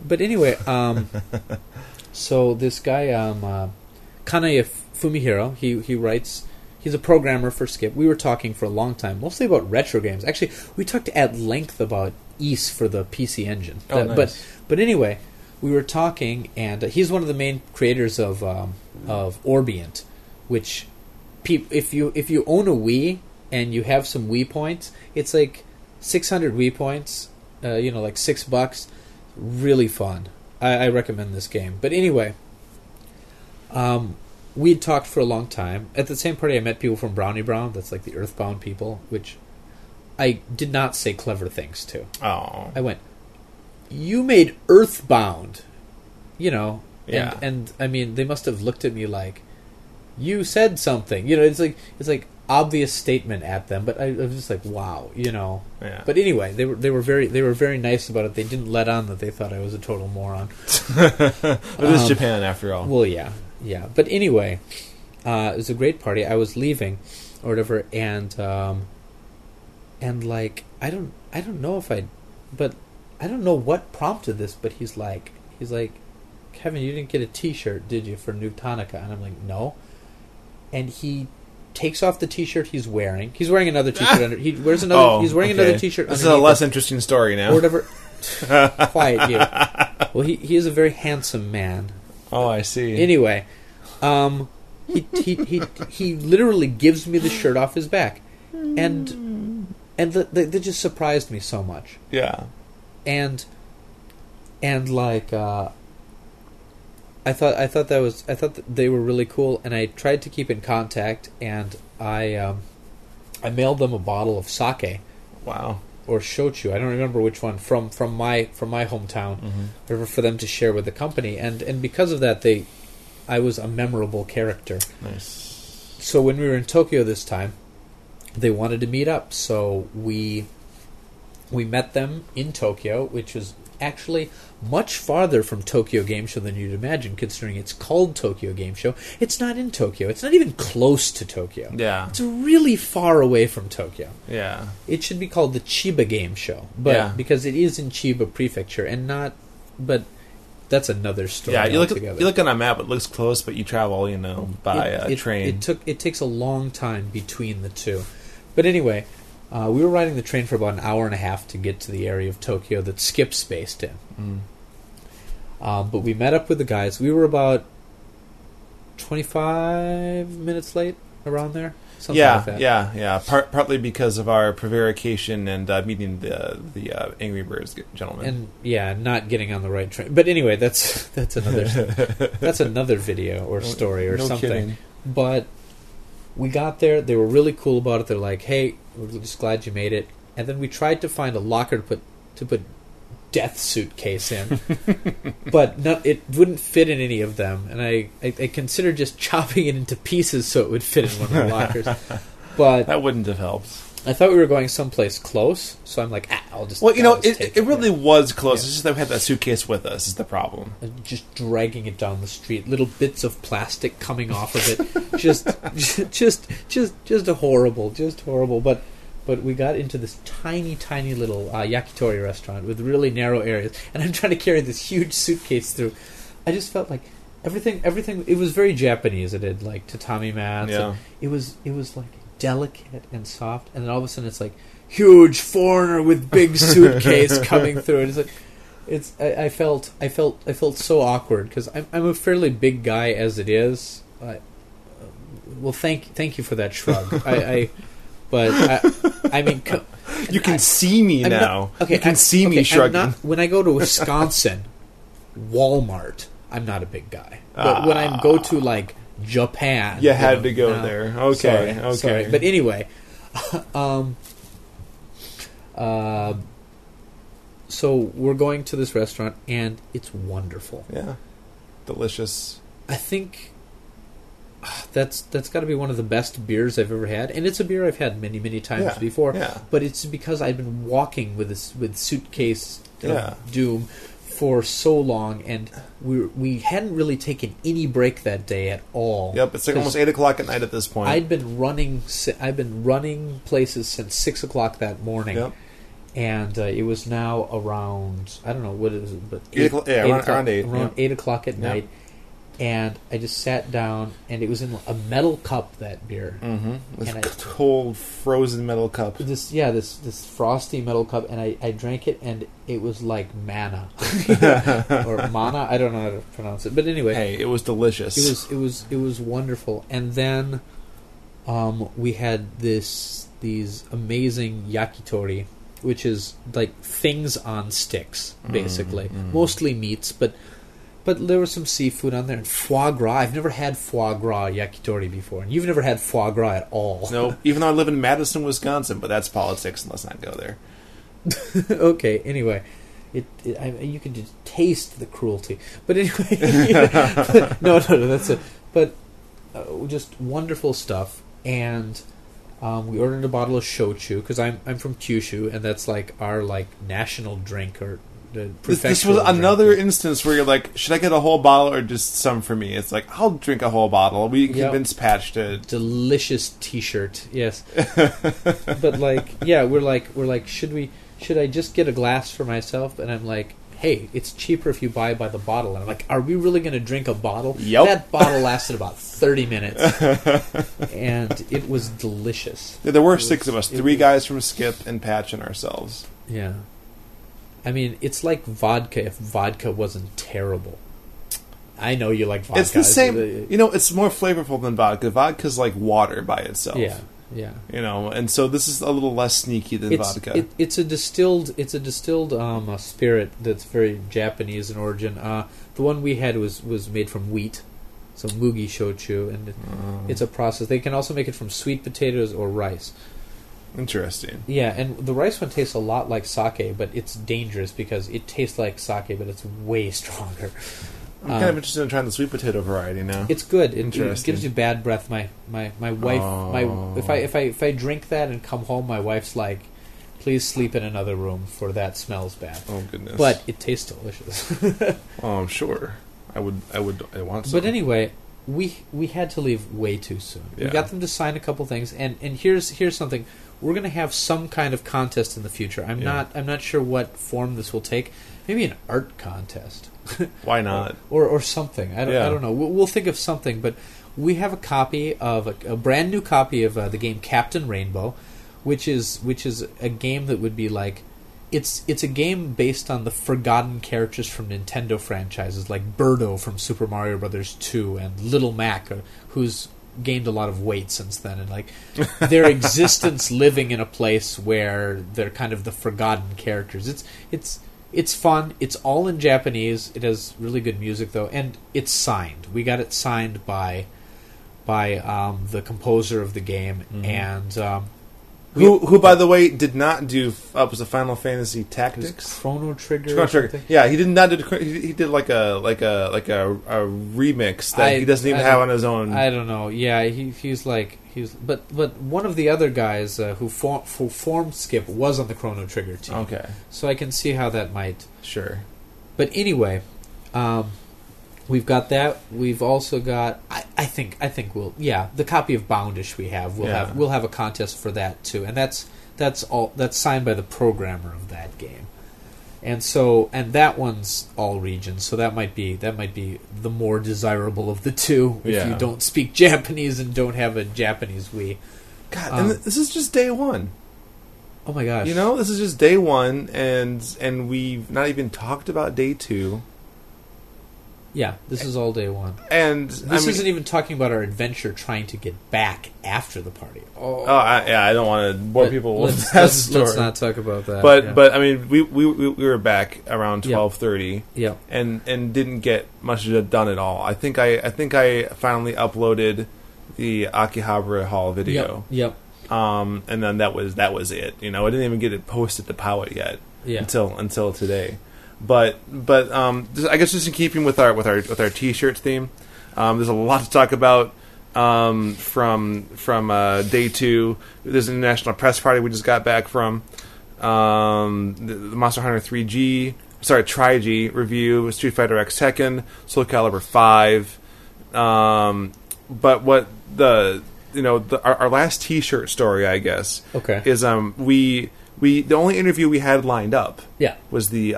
so this guy Kanaya Fumihiro, he writes. He's a programmer for Skip. We were talking for a long time, mostly about retro games. Actually, we talked at length about Ys for the PC Engine. Oh, nice. But anyway, we were talking, and he's one of the main creators of Orbiant, which if you own a Wii and you have some Wii points, it's like 600 Wii points. Like $6. Really fun. I recommend this game. But anyway, we'd talked for a long time. At the same party, I met people from Brownie Brown. That's like the Earthbound people, which I did not say clever things to. Oh. I went, you made Earthbound, Yeah. And I mean, they must have looked at me like, you said something. It's like obvious statement at them, but I was just like, wow, Yeah. But anyway, they were very nice about it. They didn't let on that they thought I was a total moron. It is Japan after all. Well, yeah. But anyway, it was a great party. I was leaving, or whatever, and like I don't know what prompted this, but he's like, Kevin, you didn't get a T-shirt, did you, for Newtonica? And I'm like, no. And he takes off the T-shirt he's wearing. He's wearing another T-shirt under. He wears another. Oh, he's wearing okay. another T-shirt. This is a less interesting story now. Or whatever. Quiet, you. Well, he is a very handsome man. Oh, I see. Anyway, he literally gives me the shirt off his back, and that just surprised me so much. Yeah. And like I thought that they were really cool, and I tried to keep in contact, and I mailed them a bottle of sake. Wow. Or shochu, I don't remember which one, from my hometown, for them to share with the company, and because of that, I was a memorable character. Nice. So when we were in Tokyo this time, they wanted to meet up, so we met them in Tokyo, which was actually much farther from Tokyo Game Show than you'd imagine, considering it's called Tokyo Game Show. It's not in Tokyo. It's not even close to Tokyo. Yeah. It's really far away from Tokyo. Yeah. It should be called the Chiba Game Show, because it is in Chiba Prefecture, and not. But that's another story. Yeah, you altogether. look on a map; it looks close, but you travel, by a train. It takes a long time between the two. But anyway, we were riding the train for about an hour and a half to get to the area of Tokyo that Skip's based in. But we met up with the guys. We were about 25 minutes late, around there. Something like that. Yeah. Partly because of our prevarication and meeting the Angry Birds gentleman, and not getting on the right train. But anyway, that's another video or story or no something. Kidding. But we got there. They were really cool about it. They're like, "Hey, we're just glad you made it. And then we tried to find a locker to put Death Suitcase in, but it wouldn't fit in any of them. And I considered just chopping it into pieces so it would fit in one of the lockers. But that wouldn't have helped. I thought we were going someplace close, so I'm like, I'll just... Well, I'll just take it really was close. Yeah. It's just that we had that suitcase with us is the problem. Just dragging it down the street, little bits of plastic coming off of it, just horrible, But we got into this tiny, tiny little yakitori restaurant with really narrow areas, and I'm trying to carry this huge suitcase through. I just felt like everything. It was very Japanese. It had like tatami mats. Yeah. And it was like delicate and soft, and then all of a sudden it's like huge foreigner with big suitcase coming through. And it's like I felt so awkward because I'm a fairly big guy as it is. Well, thank you for that shrug. But I mean, you can see me now. You can see me shrugging. When I go to Wisconsin, Walmart, I'm not a big guy. But when I go to like Japan, you had to go there. Okay. Sorry. But anyway, so we're going to this restaurant, and it's wonderful. Yeah, delicious. I think that's got to be one of the best beers I've ever had, and it's a beer I've had many, many times before. Yeah. But it's because I've been walking with suitcase doom for so long, and we hadn't really taken any break that day at all. Yep, it's like almost 8 o'clock at night at this point. I've been running places since 6 o'clock that morning. Yep. And it was now around, I don't know what it is, but around 8. Around 8 o'clock at night. And I just sat down, and it was in a metal cup, that beer. Mm-hmm. This cold, frozen metal cup. This frosty metal cup, and I drank it, and it was like manna. Or mana, I don't know how to pronounce it. But anyway. Hey, it was delicious. It was wonderful. And then we had these amazing yakitori, which is like things on sticks, basically. Mostly meats, but there was some seafood on there, and foie gras. I've never had foie gras yakitori before, and you've never had foie gras at all. No, even though I live in Madison, Wisconsin, but that's politics, and let's not go there. Okay, anyway, you can just taste the cruelty. But anyway, no, that's it. But just wonderful stuff, and we ordered a bottle of shochu because I'm from Kyushu, and that's like our national drink or. This was another instance where you're like, should I get a whole bottle or just some for me? It's like, I'll drink a whole bottle. We convinced Patch to... Delicious T-shirt, yes. But we're like, should I just get a glass for myself? And I'm like, hey, it's cheaper if you buy by the bottle. And I'm like, are we really going to drink a bottle? Yep. That bottle lasted about 30 minutes. And it was delicious. Yeah, there were 6 of us. 3 guys from Skip and Patch and ourselves. Yeah. I mean, it's like vodka if vodka wasn't terrible. I know you like vodka. It's the same. It's more flavorful than vodka. Vodka's like water by itself. Yeah. And so this is a little less sneaky than vodka. It's a distilled spirit that's very Japanese in origin. The one we had was made from wheat, so mugi shochu, and it's a process. They can also make it from sweet potatoes or rice. Interesting. Yeah, and the rice one tastes a lot like sake, but it's dangerous because it tastes like sake, but it's way stronger. I'm kind of interested in trying the sweet potato variety now. It's good. It gives you bad breath. My wife, if I drink that and come home, my wife's like, please sleep in another room, for that smells bad. Oh goodness! But it tastes delicious. Oh, I'm sure. I want some. But anyway, we had to leave way too soon. Yeah. We got them to sign a couple things, and here's something. We're going to have some kind of contest in the future. I'm not sure what form this will take. Maybe an art contest. Why not? Or something. I don't know. We'll think of something. But we have a copy of a brand new copy of the game Captain Rainbow, which is a game that would be like it's a game based on the forgotten characters from Nintendo franchises, like Birdo from Super Mario Bros. 2 and Little Mac, who's gained a lot of weight since then, and like their existence living in a place where they're kind of the forgotten characters. It's fun. It's all in Japanese. It has really good music though, and it's signed. We got it signed by the composer of the game, and who by the way did not do was a Final Fantasy Tactics. Chrono Trigger. Chrono Trigger. Yeah, he did not do. He did like a remix that he doesn't even have on his own. I don't know. Yeah, but one of the other guys who formed Skip was on the Chrono Trigger team. Okay, so I can see how that might. Sure. But anyway, we've got that. We've also got. I think we'll. Yeah, the copy of Boundish we have. We'll have a contest for that too, and that's signed by the programmer of that game. And that one's all regions, so that might be the more desirable of the two if you don't speak Japanese and don't have a Japanese Wii. God, and this is just day one. Oh my gosh! This is just day one, and we've not even talked about day two. Yeah, this is all day one, and this isn't even talking about our adventure trying to get back after the party. I don't want to bore people with that story. Let's not talk about that. But I mean, we were back around 12:30. Yeah, and didn't get much done at all. I think I finally uploaded the Akihabara Hall video. Yep. And then that was it. I didn't even get it posted to Powit yet. Yeah. Until today. But I guess just in keeping with our T-shirts theme, there's a lot to talk about from day two. There's an international press party we just got back from. The Monster Hunter 3G review, Street Fighter X Tekken, Soul Calibur 5. But what our last T-shirt story, I guess, is the only interview we had lined up was the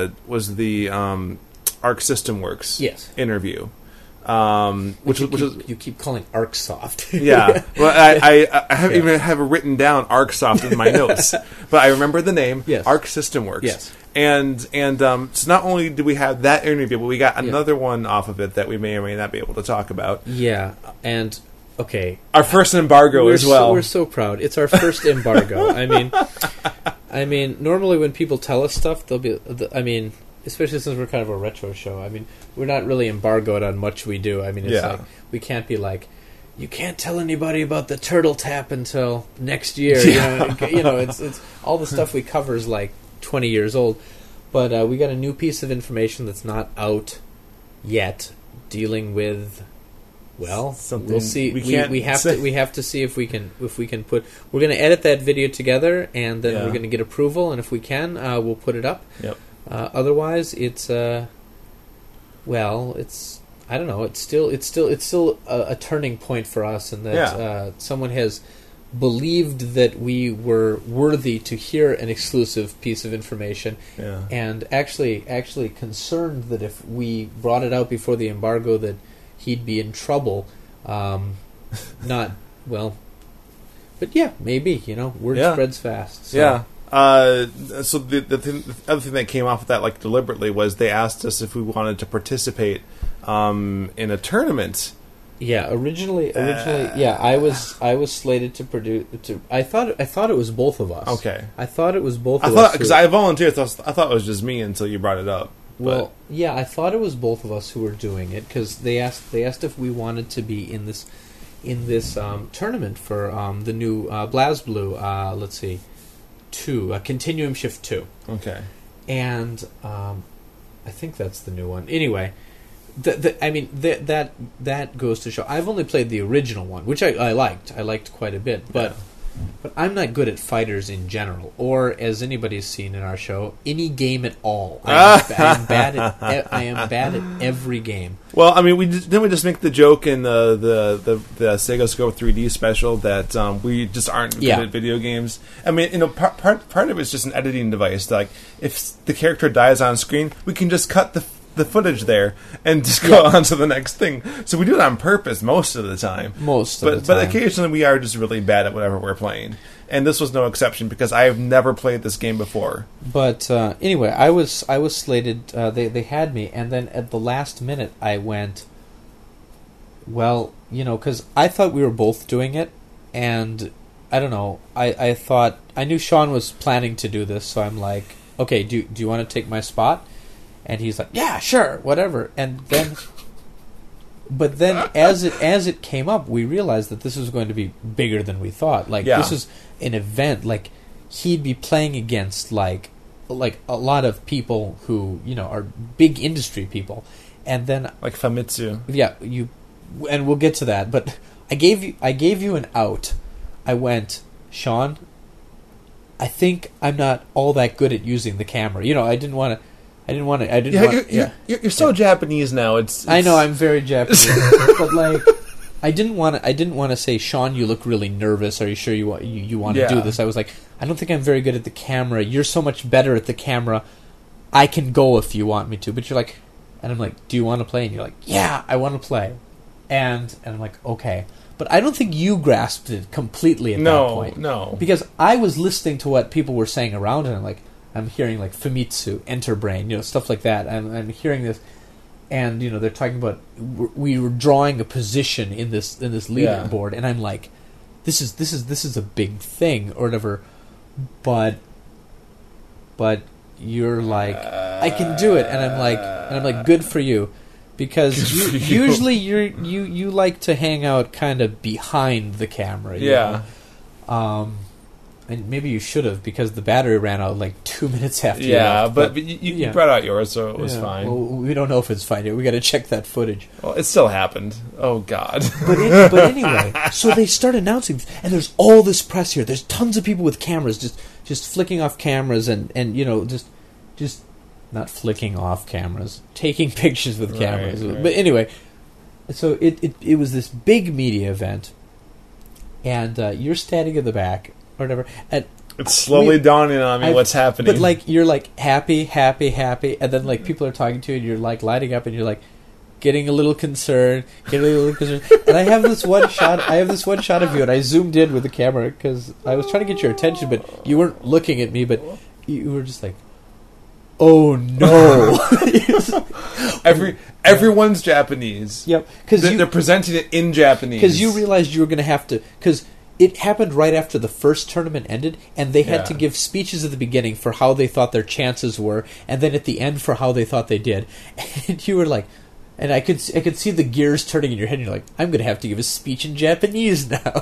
Arc System Works interview, which you keep calling ArcSoft. Yeah, well, I haven't even have it written down ArcSoft in my notes, but I remember the name Arc System Works. Yes. And so not only did we have that interview, but we got another one off of it that we may or may not be able to talk about. Yeah, and. Okay, our first embargo as well. We're so proud. It's our first embargo. I mean, normally when people tell us stuff, they'll be. Especially since we're kind of a retro show. I mean, we're not really embargoed on much we do. I mean, it's like we can't be like, you can't tell anybody about the Turtle Tap until next year. It's all the stuff we cover is like 20 years old. But we got a new piece of information that's not out yet, dealing with. Well, something we'll see. We have to see if we can put. We're going to edit that video together, and then we're going to get approval. And if we can, we'll put it up. Yep. Otherwise, it's I don't know. It's still a turning point for us, and that someone has believed that we were worthy to hear an exclusive piece of information, and actually concerned that if we brought it out before the embargo that he'd be in trouble. Not well, but maybe word spreads fast. So. Yeah. So the other thing that came off of that, like deliberately, was they asked us if we wanted to participate in a tournament. Yeah, originally, I was slated to produce. I thought it was both of us. Okay. I thought it was both of us because I volunteered. I thought it was just me until you brought it up. Well, I thought it was both of us who were doing it because they asked if we wanted to be in this tournament for the new BlazBlue. Let's see, 2 Continuum Shift 2. Okay, and I think that's the new one. Anyway, that goes to show. I've only played the original one, which I liked. I liked quite a bit, but I'm not good at fighters in general, or as anybody's seen in our show, any game at all. I am bad at every game. Well, I mean, we just make the joke in the Sega Scope 3D special that we just aren't good at video games. I mean, part of it's just an editing device. Like, if the character dies on screen, we can just cut the footage there and just go on to the next thing. So we do it on purpose most of the time. But occasionally we are just really bad at whatever we're playing. And this was no exception because I have never played this game before. But anyway, I was slated. They had me, and then at the last minute I went. Well, because I thought we were both doing it, and I don't know. I thought I knew Sean was planning to do this, so I'm like, okay, do you want to take my spot? And he's like, yeah, sure, whatever. And then But then, as it came up, we realized that this was going to be bigger than we thought. Like Yeah. this was an event. Like he'd be playing against like a lot of people who are big industry people, and then Like Famitsu. and we'll get to that. But I gave you an out. I went, Sean, I think I'm not all that good at using the camera. I didn't want to. You're so Japanese now. It's I know I'm very Japanese, but like I didn't want to say, Sean, you look really nervous. Are you sure you want to do this? I was like, I don't think I'm very good at the camera. You're so much better at the camera. I can go if you want me to. But you're like, and I'm like, do you want to play? And you're like, yeah, I want to play. And I'm like, okay. But I don't think you grasped it completely at that point. No. Because I was listening to what people were saying around, and I'm hearing like Famitsu, Enterbrain, stuff like that. I'm hearing this, and they're talking about we were drawing a position in this leaderboard, and I'm like, this is a big thing or whatever. But you're like, I can do it, and I'm like, good for you. Because usually you like to hang out kind of behind the camera. you know? And maybe you should have, because the battery ran out like 2 minutes after you left. But you brought out yours, so it was fine. Well, we don't know if it's fine yet. We got to check that footage. Well, it still happened. Oh, God. But anyway, so they start announcing, and there's all this press here. There's tons of people with cameras just flicking off cameras and just not flicking off cameras, taking pictures with cameras. Right. But anyway, so it was this big media event, and you're standing in the back or whatever. And it's slowly dawning on me what's happening. But like you're like happy, and then like people are talking to you, and you're like lighting up, and you're like getting a little concerned. And I have this one shot. Of you, and I zoomed in with the camera because I was trying to get your attention, but you weren't looking at me, but you were just like, oh no! Everyone's Japanese. Yep, because they're presenting it in Japanese. Because you realized you were going to have to. Because it happened right after the first tournament ended, and they had to give speeches at the beginning for how they thought their chances were, and then at the end for how they thought they did. And you were like, and I could see the gears turning in your head. And you're like, I'm going to have to give a speech in Japanese now.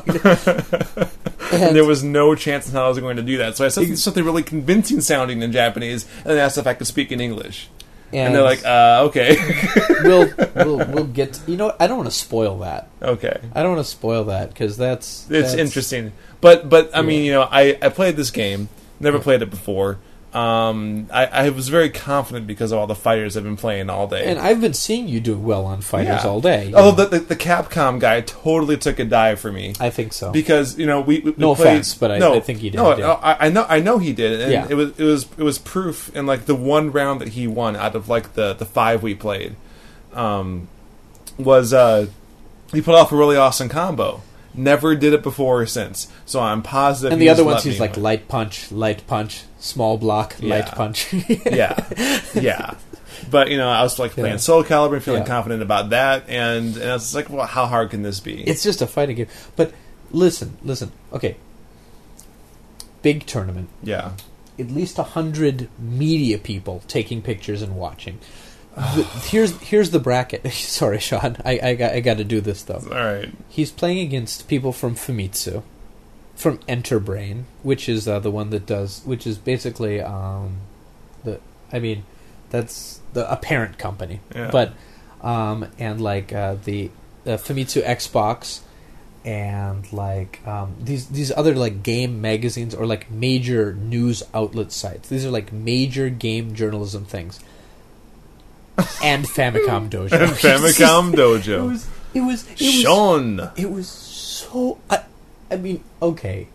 And there was no chance in how I was going to do that. So I said something really convincing sounding in Japanese, and then asked if I could speak in English. And they're like, okay. we'll get. I don't want to spoil that. Okay. I don't want to spoil that because that's interesting. But I mean, I played this game. Never played it before. I was very confident because of all the fighters I've been playing all day. And I've been seeing you do well on fighters all day. Although the Capcom guy totally took a dive for me. I think so. Because, we no played, offense, but I think he did. No, I know he did. And it was proof in like the one round that he won out of like the 5 we played. Was he put off a really awesome combo. Never did it before or since. So I'm positive. And the other ones, he's like light punch, small block, light punch. yeah. But I was like playing Soul Calibur and feeling confident about that, and I was like, well, how hard can this be? It's just a fighting game. But listen. Okay, big tournament. Yeah. At least 100 media people taking pictures and watching. Here's the bracket. Sorry, Sean. I got to do this though. All right. He's playing against people from Famitsu, from Enterbrain, which is the one that does, which is basically that's a parent company. Yeah. But and like the Famitsu Xbox, and like these other like game magazines or like major news outlet sites. These are like major game journalism things. And Famicom Dojo. It was Sean. It was so. I mean, okay.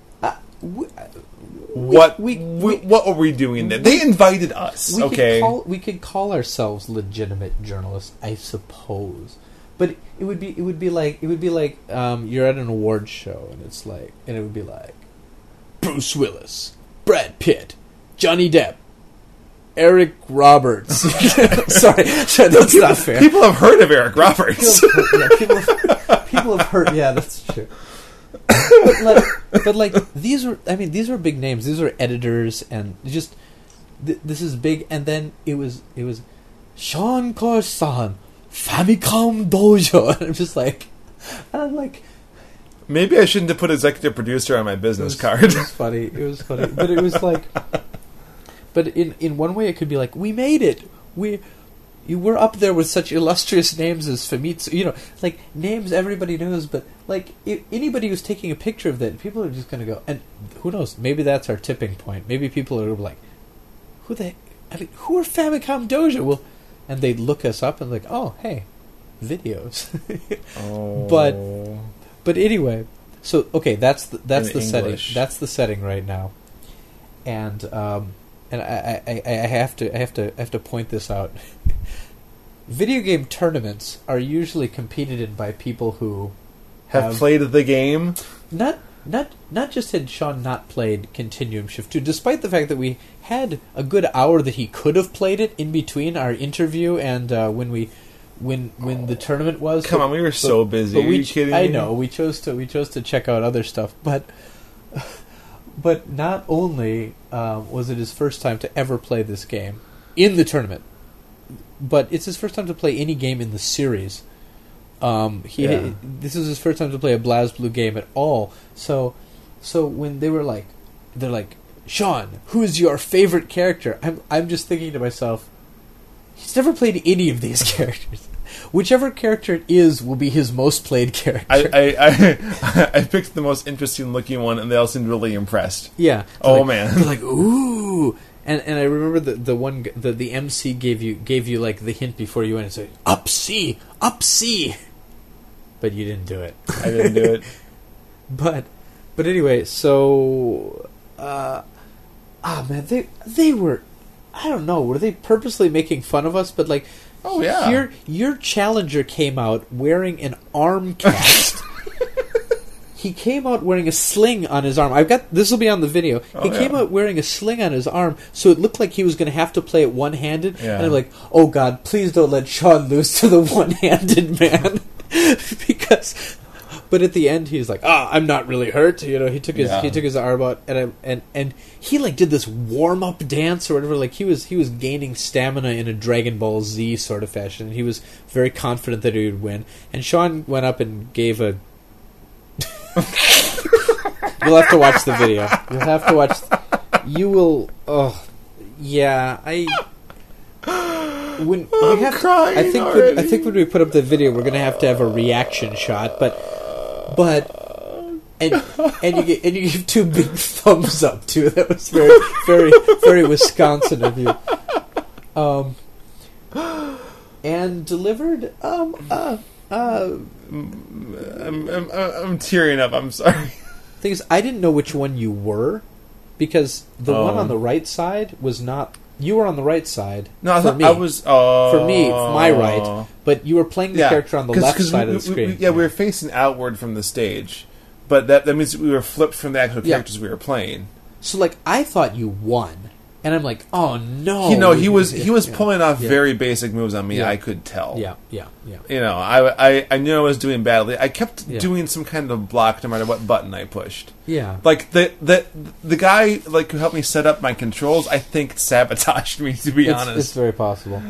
What were we doing there? They invited us. We could call ourselves legitimate journalists, I suppose. But it would be like you're at an awards show and it would be like Bruce Willis, Brad Pitt, Johnny Depp, Eric Roberts. Sorry, that's not fair. People have heard of Eric Roberts. People have heard. Yeah, that's true. But like these were big names. These were editors, and this is big. And then it was Sean Kosh-san, Famicom Dojo, and I'm like, Maybe I shouldn't have put executive producer on my business card. It was funny. It was funny, but it was like, but in one way, it could be like, we made it. You were up there with such illustrious names as Famitsu, like names everybody knows, but like if anybody who's taking a picture of that, people are just going to go, and who knows, maybe that's our tipping point. Maybe people are like, who are Famicom Dojo? Well, and they look us up and like, oh, hey, videos. But anyway, so okay, that's the setting. That's the setting right now, and I have to point this out. Video game tournaments are usually competed in by people who have played the game. Not just had Sean not played Continuum Shift 2, despite the fact that we had a good hour that he could have played it in between our interview and when the tournament was. Come on, we were so busy. Are you kidding me? I know we chose to check out other stuff, but not only was it his first time to ever play this game in the tournament, but it's his first time to play any game in the series. This is his first time to play a BlazBlue game at all. So when they're like, Sean, who is your favorite character? I'm just thinking to myself, he's never played any of these characters. Whichever character it is will be his most played character. I picked the most interesting looking one, and they all seemed really impressed. Yeah. Man. They're like, ooh. And I remember the one the MC gave you like the hint before you went and said, up C. But you didn't do it. I didn't do it. But anyway, so man, they were, I don't know, were they purposely making fun of us? But like, oh yeah, your challenger came out wearing an arm cast. He came out wearing a sling on his arm. This will be on the video. He came out wearing a sling on his arm, so it looked like he was going to have to play it one-handed. Yeah. And I'm like, oh God, please don't let Sean lose to the one-handed man, But at the end, he's like, I'm not really hurt. He took his arm out, and he like did this warm-up dance or whatever. Like he was gaining stamina in a Dragon Ball Z sort of fashion. And he was very confident that he would win. And Sean went up and gave a. You'll have to watch the video. You'll have to watch. You will. Oh, yeah. When we have, crying I think already. I think when we put up the video, we're going to have a reaction shot. But you give two big thumbs up too. That was very very very Wisconsin of you. And delivered. I'm tearing up. I'm sorry. Thing is, I didn't know which one you were because the one on the right side was not. You were on the right side. No, I thought me. I was. For me, my right. But you were playing the character on the left side of the screen. We were facing outward from the stage, but that means we were flipped from the actual characters we were playing. So, like, I thought you won, and I'm like, oh no! He was pulling off very basic moves on me. Yeah. I could tell. Yeah. I knew I was doing badly. I kept doing some kind of block no matter what button I pushed. Yeah. Like the guy like who helped me set up my controls, I think sabotaged me. To be honest, it's very possible.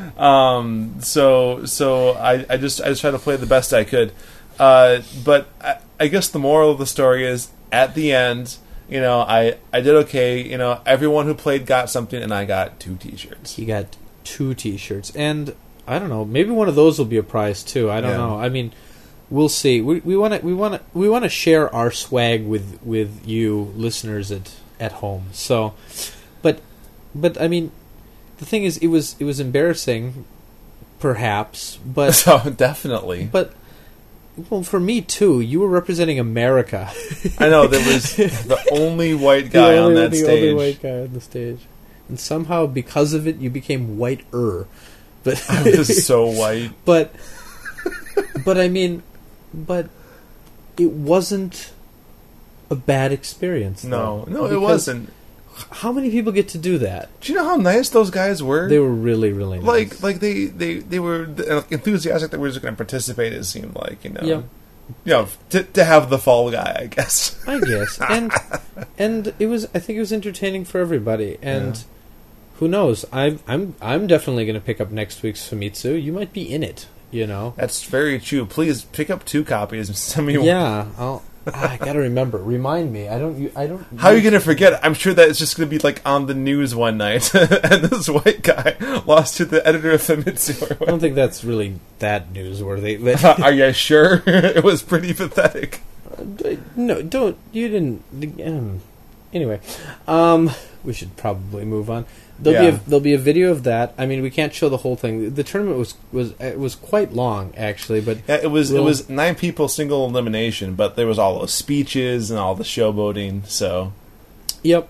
So I just tried to play the best I could. But I guess the moral of the story is at the end. I did okay. Everyone who played got something, and I got 2 T-shirts. He got 2 T-shirts, and I don't know. Maybe one of those will be a prize too. I don't know. I mean, we'll see. We want to share our swag with you listeners at home. So, but I mean, the thing is, it was embarrassing, perhaps, but so definitely, but. Well, for me too. You were representing America. I know there was the only white guy on that stage. The only white guy on the stage, and somehow because of it, you became whiter. But I was so white. But I mean, it wasn't a bad experience. No, it wasn't. How many people get to do that? Do you know how nice those guys were? They were really, really nice. Like they were enthusiastic that we were just going to participate. It seemed like to have the fall guy, I guess. And it was. I think it was entertaining for everybody. And who knows? I'm definitely going to pick up next week's Famitsu. You might be in it. You know. That's very true. Please pick up 2 copies and send me one. Yeah, I gotta remember. Remind me. I don't. How are you gonna forget? I'm sure that it's just gonna be like on the news one night, and this white guy lost to the editor of Famitsu. I don't think that's really that newsworthy. But Are you sure? It was pretty pathetic. no, don't. You didn't. Anyway, we should probably move on. There'll be a video of that. I mean, we can't show the whole thing. The tournament was quite long, actually, but Yeah, it was 9 people, single elimination, but there was all those speeches and all the showboating. So, yep.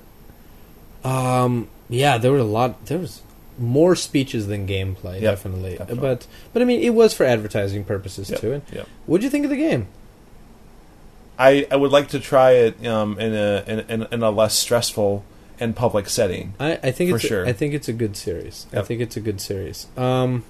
Yeah, there were a lot. There was more speeches than gameplay, definitely. But I mean, it was for advertising purposes too. And what'd you think of the game? I would like to try it in a less stressful and public setting. I think for sure. I think it's a good series. Yep. I think it's a good series. Oh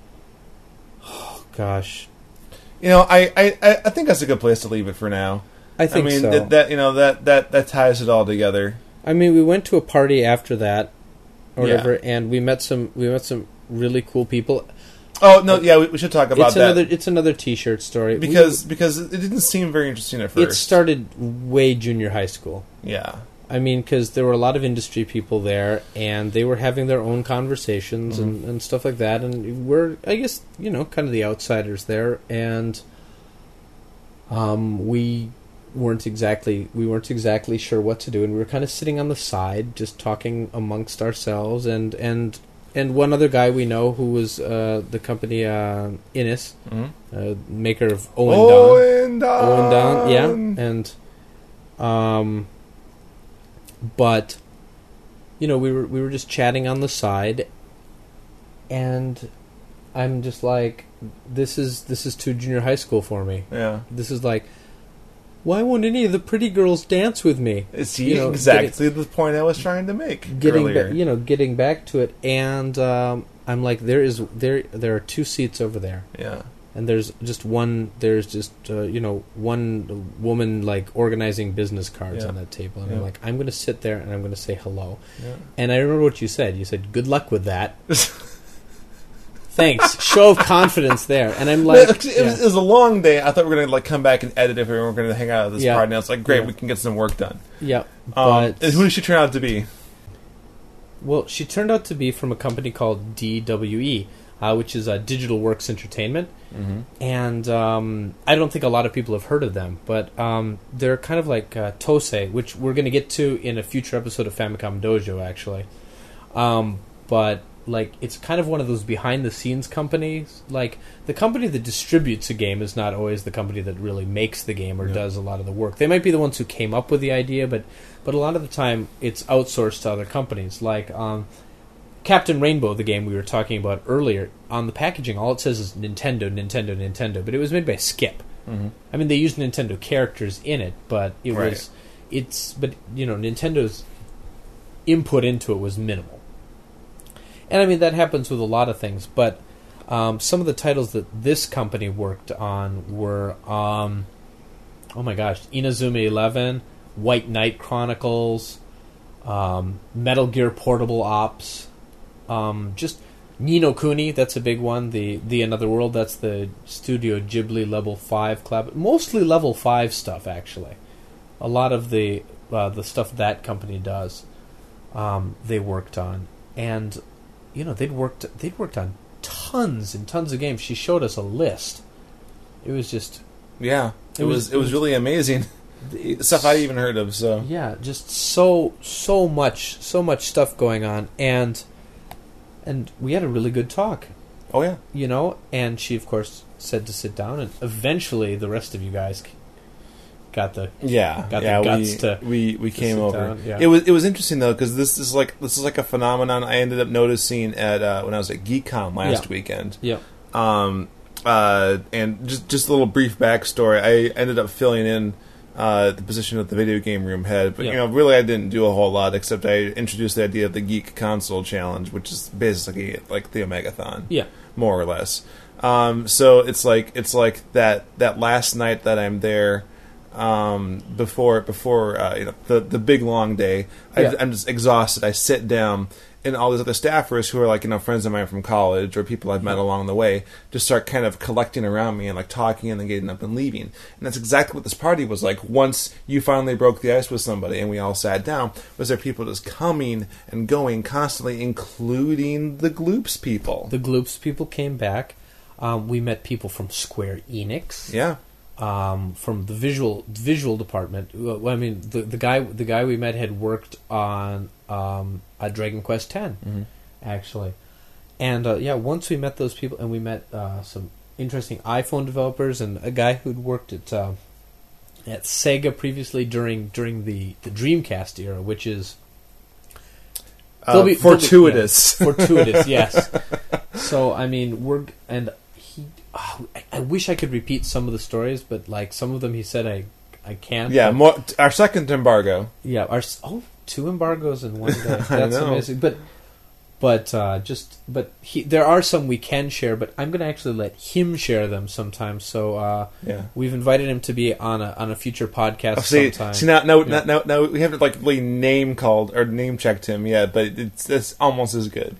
gosh, I think that's a good place to leave it for now. I think so. that ties it all together. I mean, we went to a party after that, or whatever, and we met some really cool people. Oh no, yeah, we should talk about that. It's another T-shirt story because it didn't seem very interesting at first. It started way junior high school. Yeah. I mean, because there were a lot of industry people there, and they were having their own conversations and stuff like that, and we're, I guess, kind of the outsiders there, and we weren't exactly sure what to do, and we were kind of sitting on the side, just talking amongst ourselves, and one other guy we know who was the company Innis, maker of Owen Don, yeah, and but we were just chatting on the side, and I'm just like, this is too junior high school for me. Yeah, this is like, why won't any of the pretty girls dance with me? See, exactly the point I was trying to make earlier. Getting back to it, and I'm like, there are 2 seats over there. Yeah. And there's just one woman like organizing business cards on that table, and I'm like, I'm going to sit there and I'm going to say hello. Yeah. And I remember what you said. You said, "Good luck with that." Thanks. Show of confidence there. And I'm like, it was a long day. I thought we were going to come back and edit if we weren't going to hang out at this party. And I was like, great, we can get some work done. Yeah. And who did she turn out to be? Well, she turned out to be from a company called DWE, which is Digital Works Entertainment. Mm-hmm. And I don't think a lot of people have heard of them, but they're kind of like Tosei, which we're going to get to in a future episode of Famicom Dojo, actually. But like, it's kind of one of those behind-the-scenes companies. Like, the company that distributes a game is not always the company that really makes the game or does a lot of the work. They might be the ones who came up with the idea, but a lot of the time it's outsourced to other companies. Like Captain Rainbow, the game we were talking about earlier, on the packaging, all it says is Nintendo, Nintendo, Nintendo, but it was made by Skip. Mm-hmm. I mean, they used Nintendo characters in it, but Nintendo's input into it was minimal. And I mean, that happens with a lot of things, but some of the titles that this company worked on were, Inazuma 11, White Knight Chronicles, Metal Gear Portable Ops, just Ni no Kuni, that's a big one, the Another World, that's the Studio Ghibli Level 5 collab, mostly Level 5 stuff, actually. A lot of the stuff that company does, they worked on, and they'd worked on tons and tons of games. She showed us a list. It was just it was really amazing. Stuff I even heard of. So yeah, just so much stuff going on, and we had a really good talk. Oh yeah, and she of course said to sit down, and eventually the rest of you guys got the guts to we came over. Yeah. It was interesting though, because this is like a phenomenon I ended up noticing at when I was at GeekCon last weekend. Yeah. And just a little brief backstory. I ended up filling in the position of the video game room head, but really I didn't do a whole lot except I introduced the idea of the Geek Console Challenge, which is basically like the Omegathon. Yeah. More or less. So it's like that last night that I'm there. before the big long day. Yeah. I'm just exhausted. I sit down, and all these other staffers who are like friends of mine from college or people I've met along the way just start kind of collecting around me and like talking and then getting up and leaving. And that's exactly what this party was like. Once you finally broke the ice with somebody and we all sat down, was there people just coming and going constantly, including the Gloops people. The Gloops people came back. We met people from Square Enix. Yeah. From the visual department. Well, I mean, the guy we met had worked on a Dragon Quest X, actually, and once we met those people, and we met some interesting iPhone developers and a guy who'd worked at Sega previously during the Dreamcast era, which is fortuitous. Fortuitous, yes. So I mean, I wish I could repeat some of the stories, but like some of them, he said I can't. Yeah, our second embargo. Yeah, two embargoes in one day. That's amazing. But there are some we can share, but I'm going to actually let him share them sometime. So we've invited him to be on a future podcast sometime. See now we haven't like really name called or name checked him yet, but it's almost as good.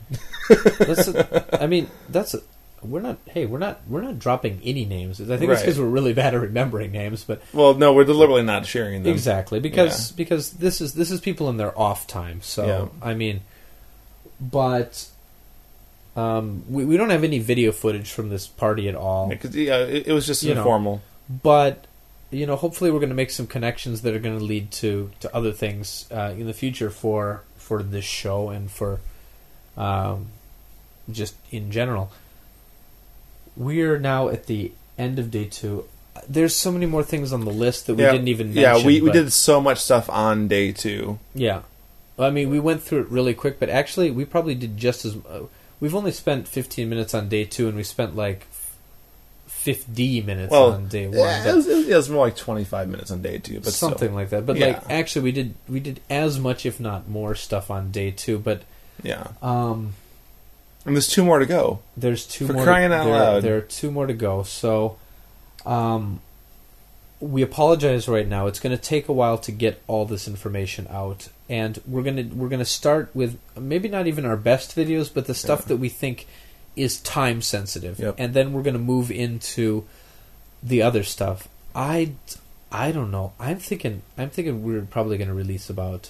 We're not dropping any names. I think it's because we're really bad at remembering names. But no, we're deliberately not sharing them. Exactly, because this is people in their off time. So I mean, but we don't have any video footage from this party at all. Because it was just informal. But hopefully we're going to make some connections that are going to lead to other things in the future for this show and for just in general. We're now at the end of day 2. There's so many more things on the list that we didn't even mention. Yeah, we did so much stuff on day 2. Yeah. I mean, we went through it really quick, but actually we probably did just as... we've only spent 15 minutes on day 2, and we spent like 50 minutes on day 1. Yeah, it was more like 25 minutes on day 2. But something like that. But actually we did as much, if not more, stuff on day 2. But yeah. And there's 2 more to go. There's 2 more. For crying out loud. There are 2 more to go. So, we apologize right now. It's going to take a while to get all this information out, and we're gonna start with maybe not even our best videos, but the stuff that we think is time sensitive, and then we're going to move into the other stuff. I don't know. I'm thinking we're probably going to release about.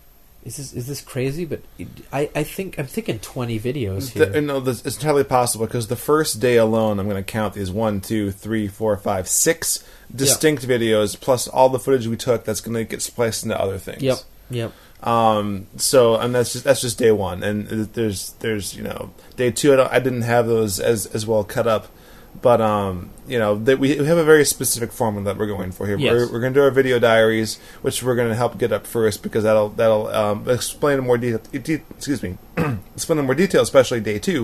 Is this crazy? But I'm thinking 20 videos here. No, it's entirely possible because the first day alone, I'm going to count these 1, 2, 3, 4, 5, 6 distinct videos plus all the footage we took. That's going to get spliced into other things. Yep. So, and that's just day 1, and there's day 2. I didn't have those as well cut up. But we have a very specific formula that we're going for here. Yes. We're going to do our video diaries, which we're going to help get up first because that'll explain in more detail. Explain in more detail, especially day 2.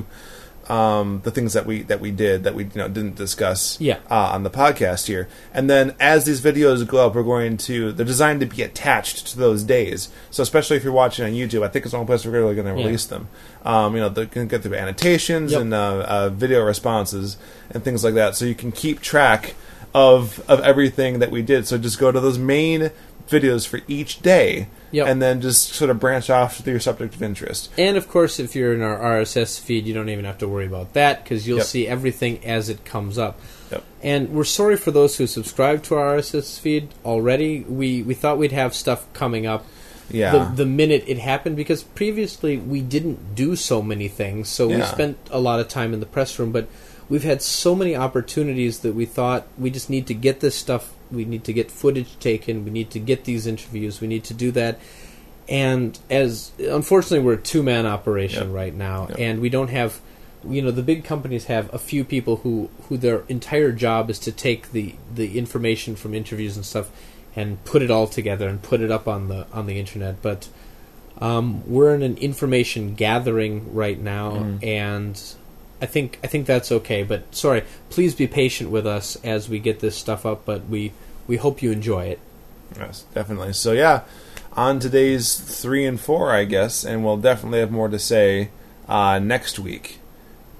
The things that we did that we didn't discuss on the podcast here. And then as these videos go up, they're designed to be attached to those days. So especially if you're watching on YouTube, I think it's the only place we're really going to release them. They're going to get through annotations and video responses and things like that, so you can keep track of everything that we did. So just go to those main videos for each day, and then just sort of branch off to your subject of interest. And of course, if you're in our RSS feed, you don't even have to worry about that because you'll see everything as it comes up. Yep. And we're sorry for those who subscribe to our RSS feed already. We thought we'd have stuff coming up the minute it happened because previously we didn't do so many things, so we spent a lot of time in the press room, but we've had so many opportunities that we thought we just need to get this stuff. We need to get footage taken. We need to get these interviews. We need to do that. And unfortunately, we're a 2-man operation right now, and we don't have. The big companies have a few people who their entire job is to take the information from interviews and stuff and put it all together and put it up on the internet. But we're in an information gathering right now, and I think that's okay. But sorry, please be patient with us as we get this stuff up. But we hope you enjoy it. Yes, definitely. So on today's 3 and 4, I guess, and we'll definitely have more to say next week.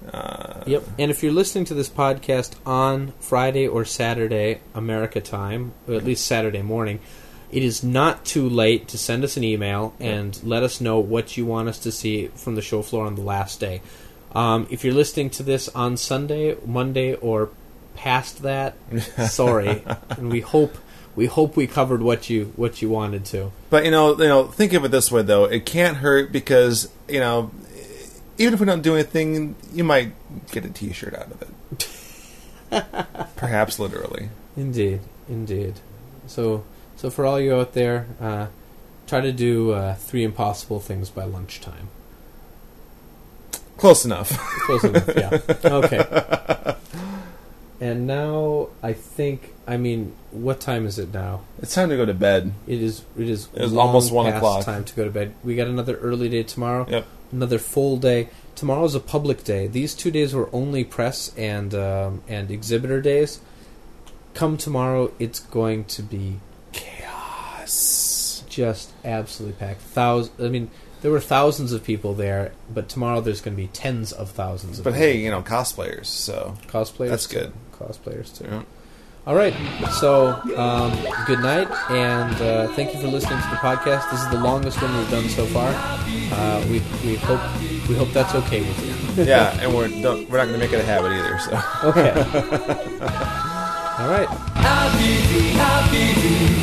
Yep. And if you're listening to this podcast on Friday or Saturday America time, or at least Saturday morning, it is not too late to send us an email and let us know what you want us to see from the show floor on the last day. If you're listening to this on Sunday, Monday, or past that, sorry, and we hope we covered what you wanted to. But think of it this way though: it can't hurt because even if we don't do anything, you might get a T-shirt out of it. Perhaps literally. Indeed. So for all you out there, try to do 3 impossible things by lunchtime. Close enough. Yeah. Okay. And now what time is it now? It's time to go to bed. It is almost 1 o'clock. Time to go to bed. We got another early day tomorrow. Yep. Another full day. Tomorrow's a public day. These 2 days were only press and exhibitor days. Come tomorrow, it's going to be chaos. Just absolutely packed. There were thousands of people there, but tomorrow there's going to be tens of thousands of people. But hey, cosplayers, so... Cosplayers? That's good. Cosplayers, too. Yeah. All right, so good night, and thank you for listening to the podcast. This is the longest one we've done so far. We hope that's okay with you. Yeah, and we're not going to make it a habit either, so... Okay. All right.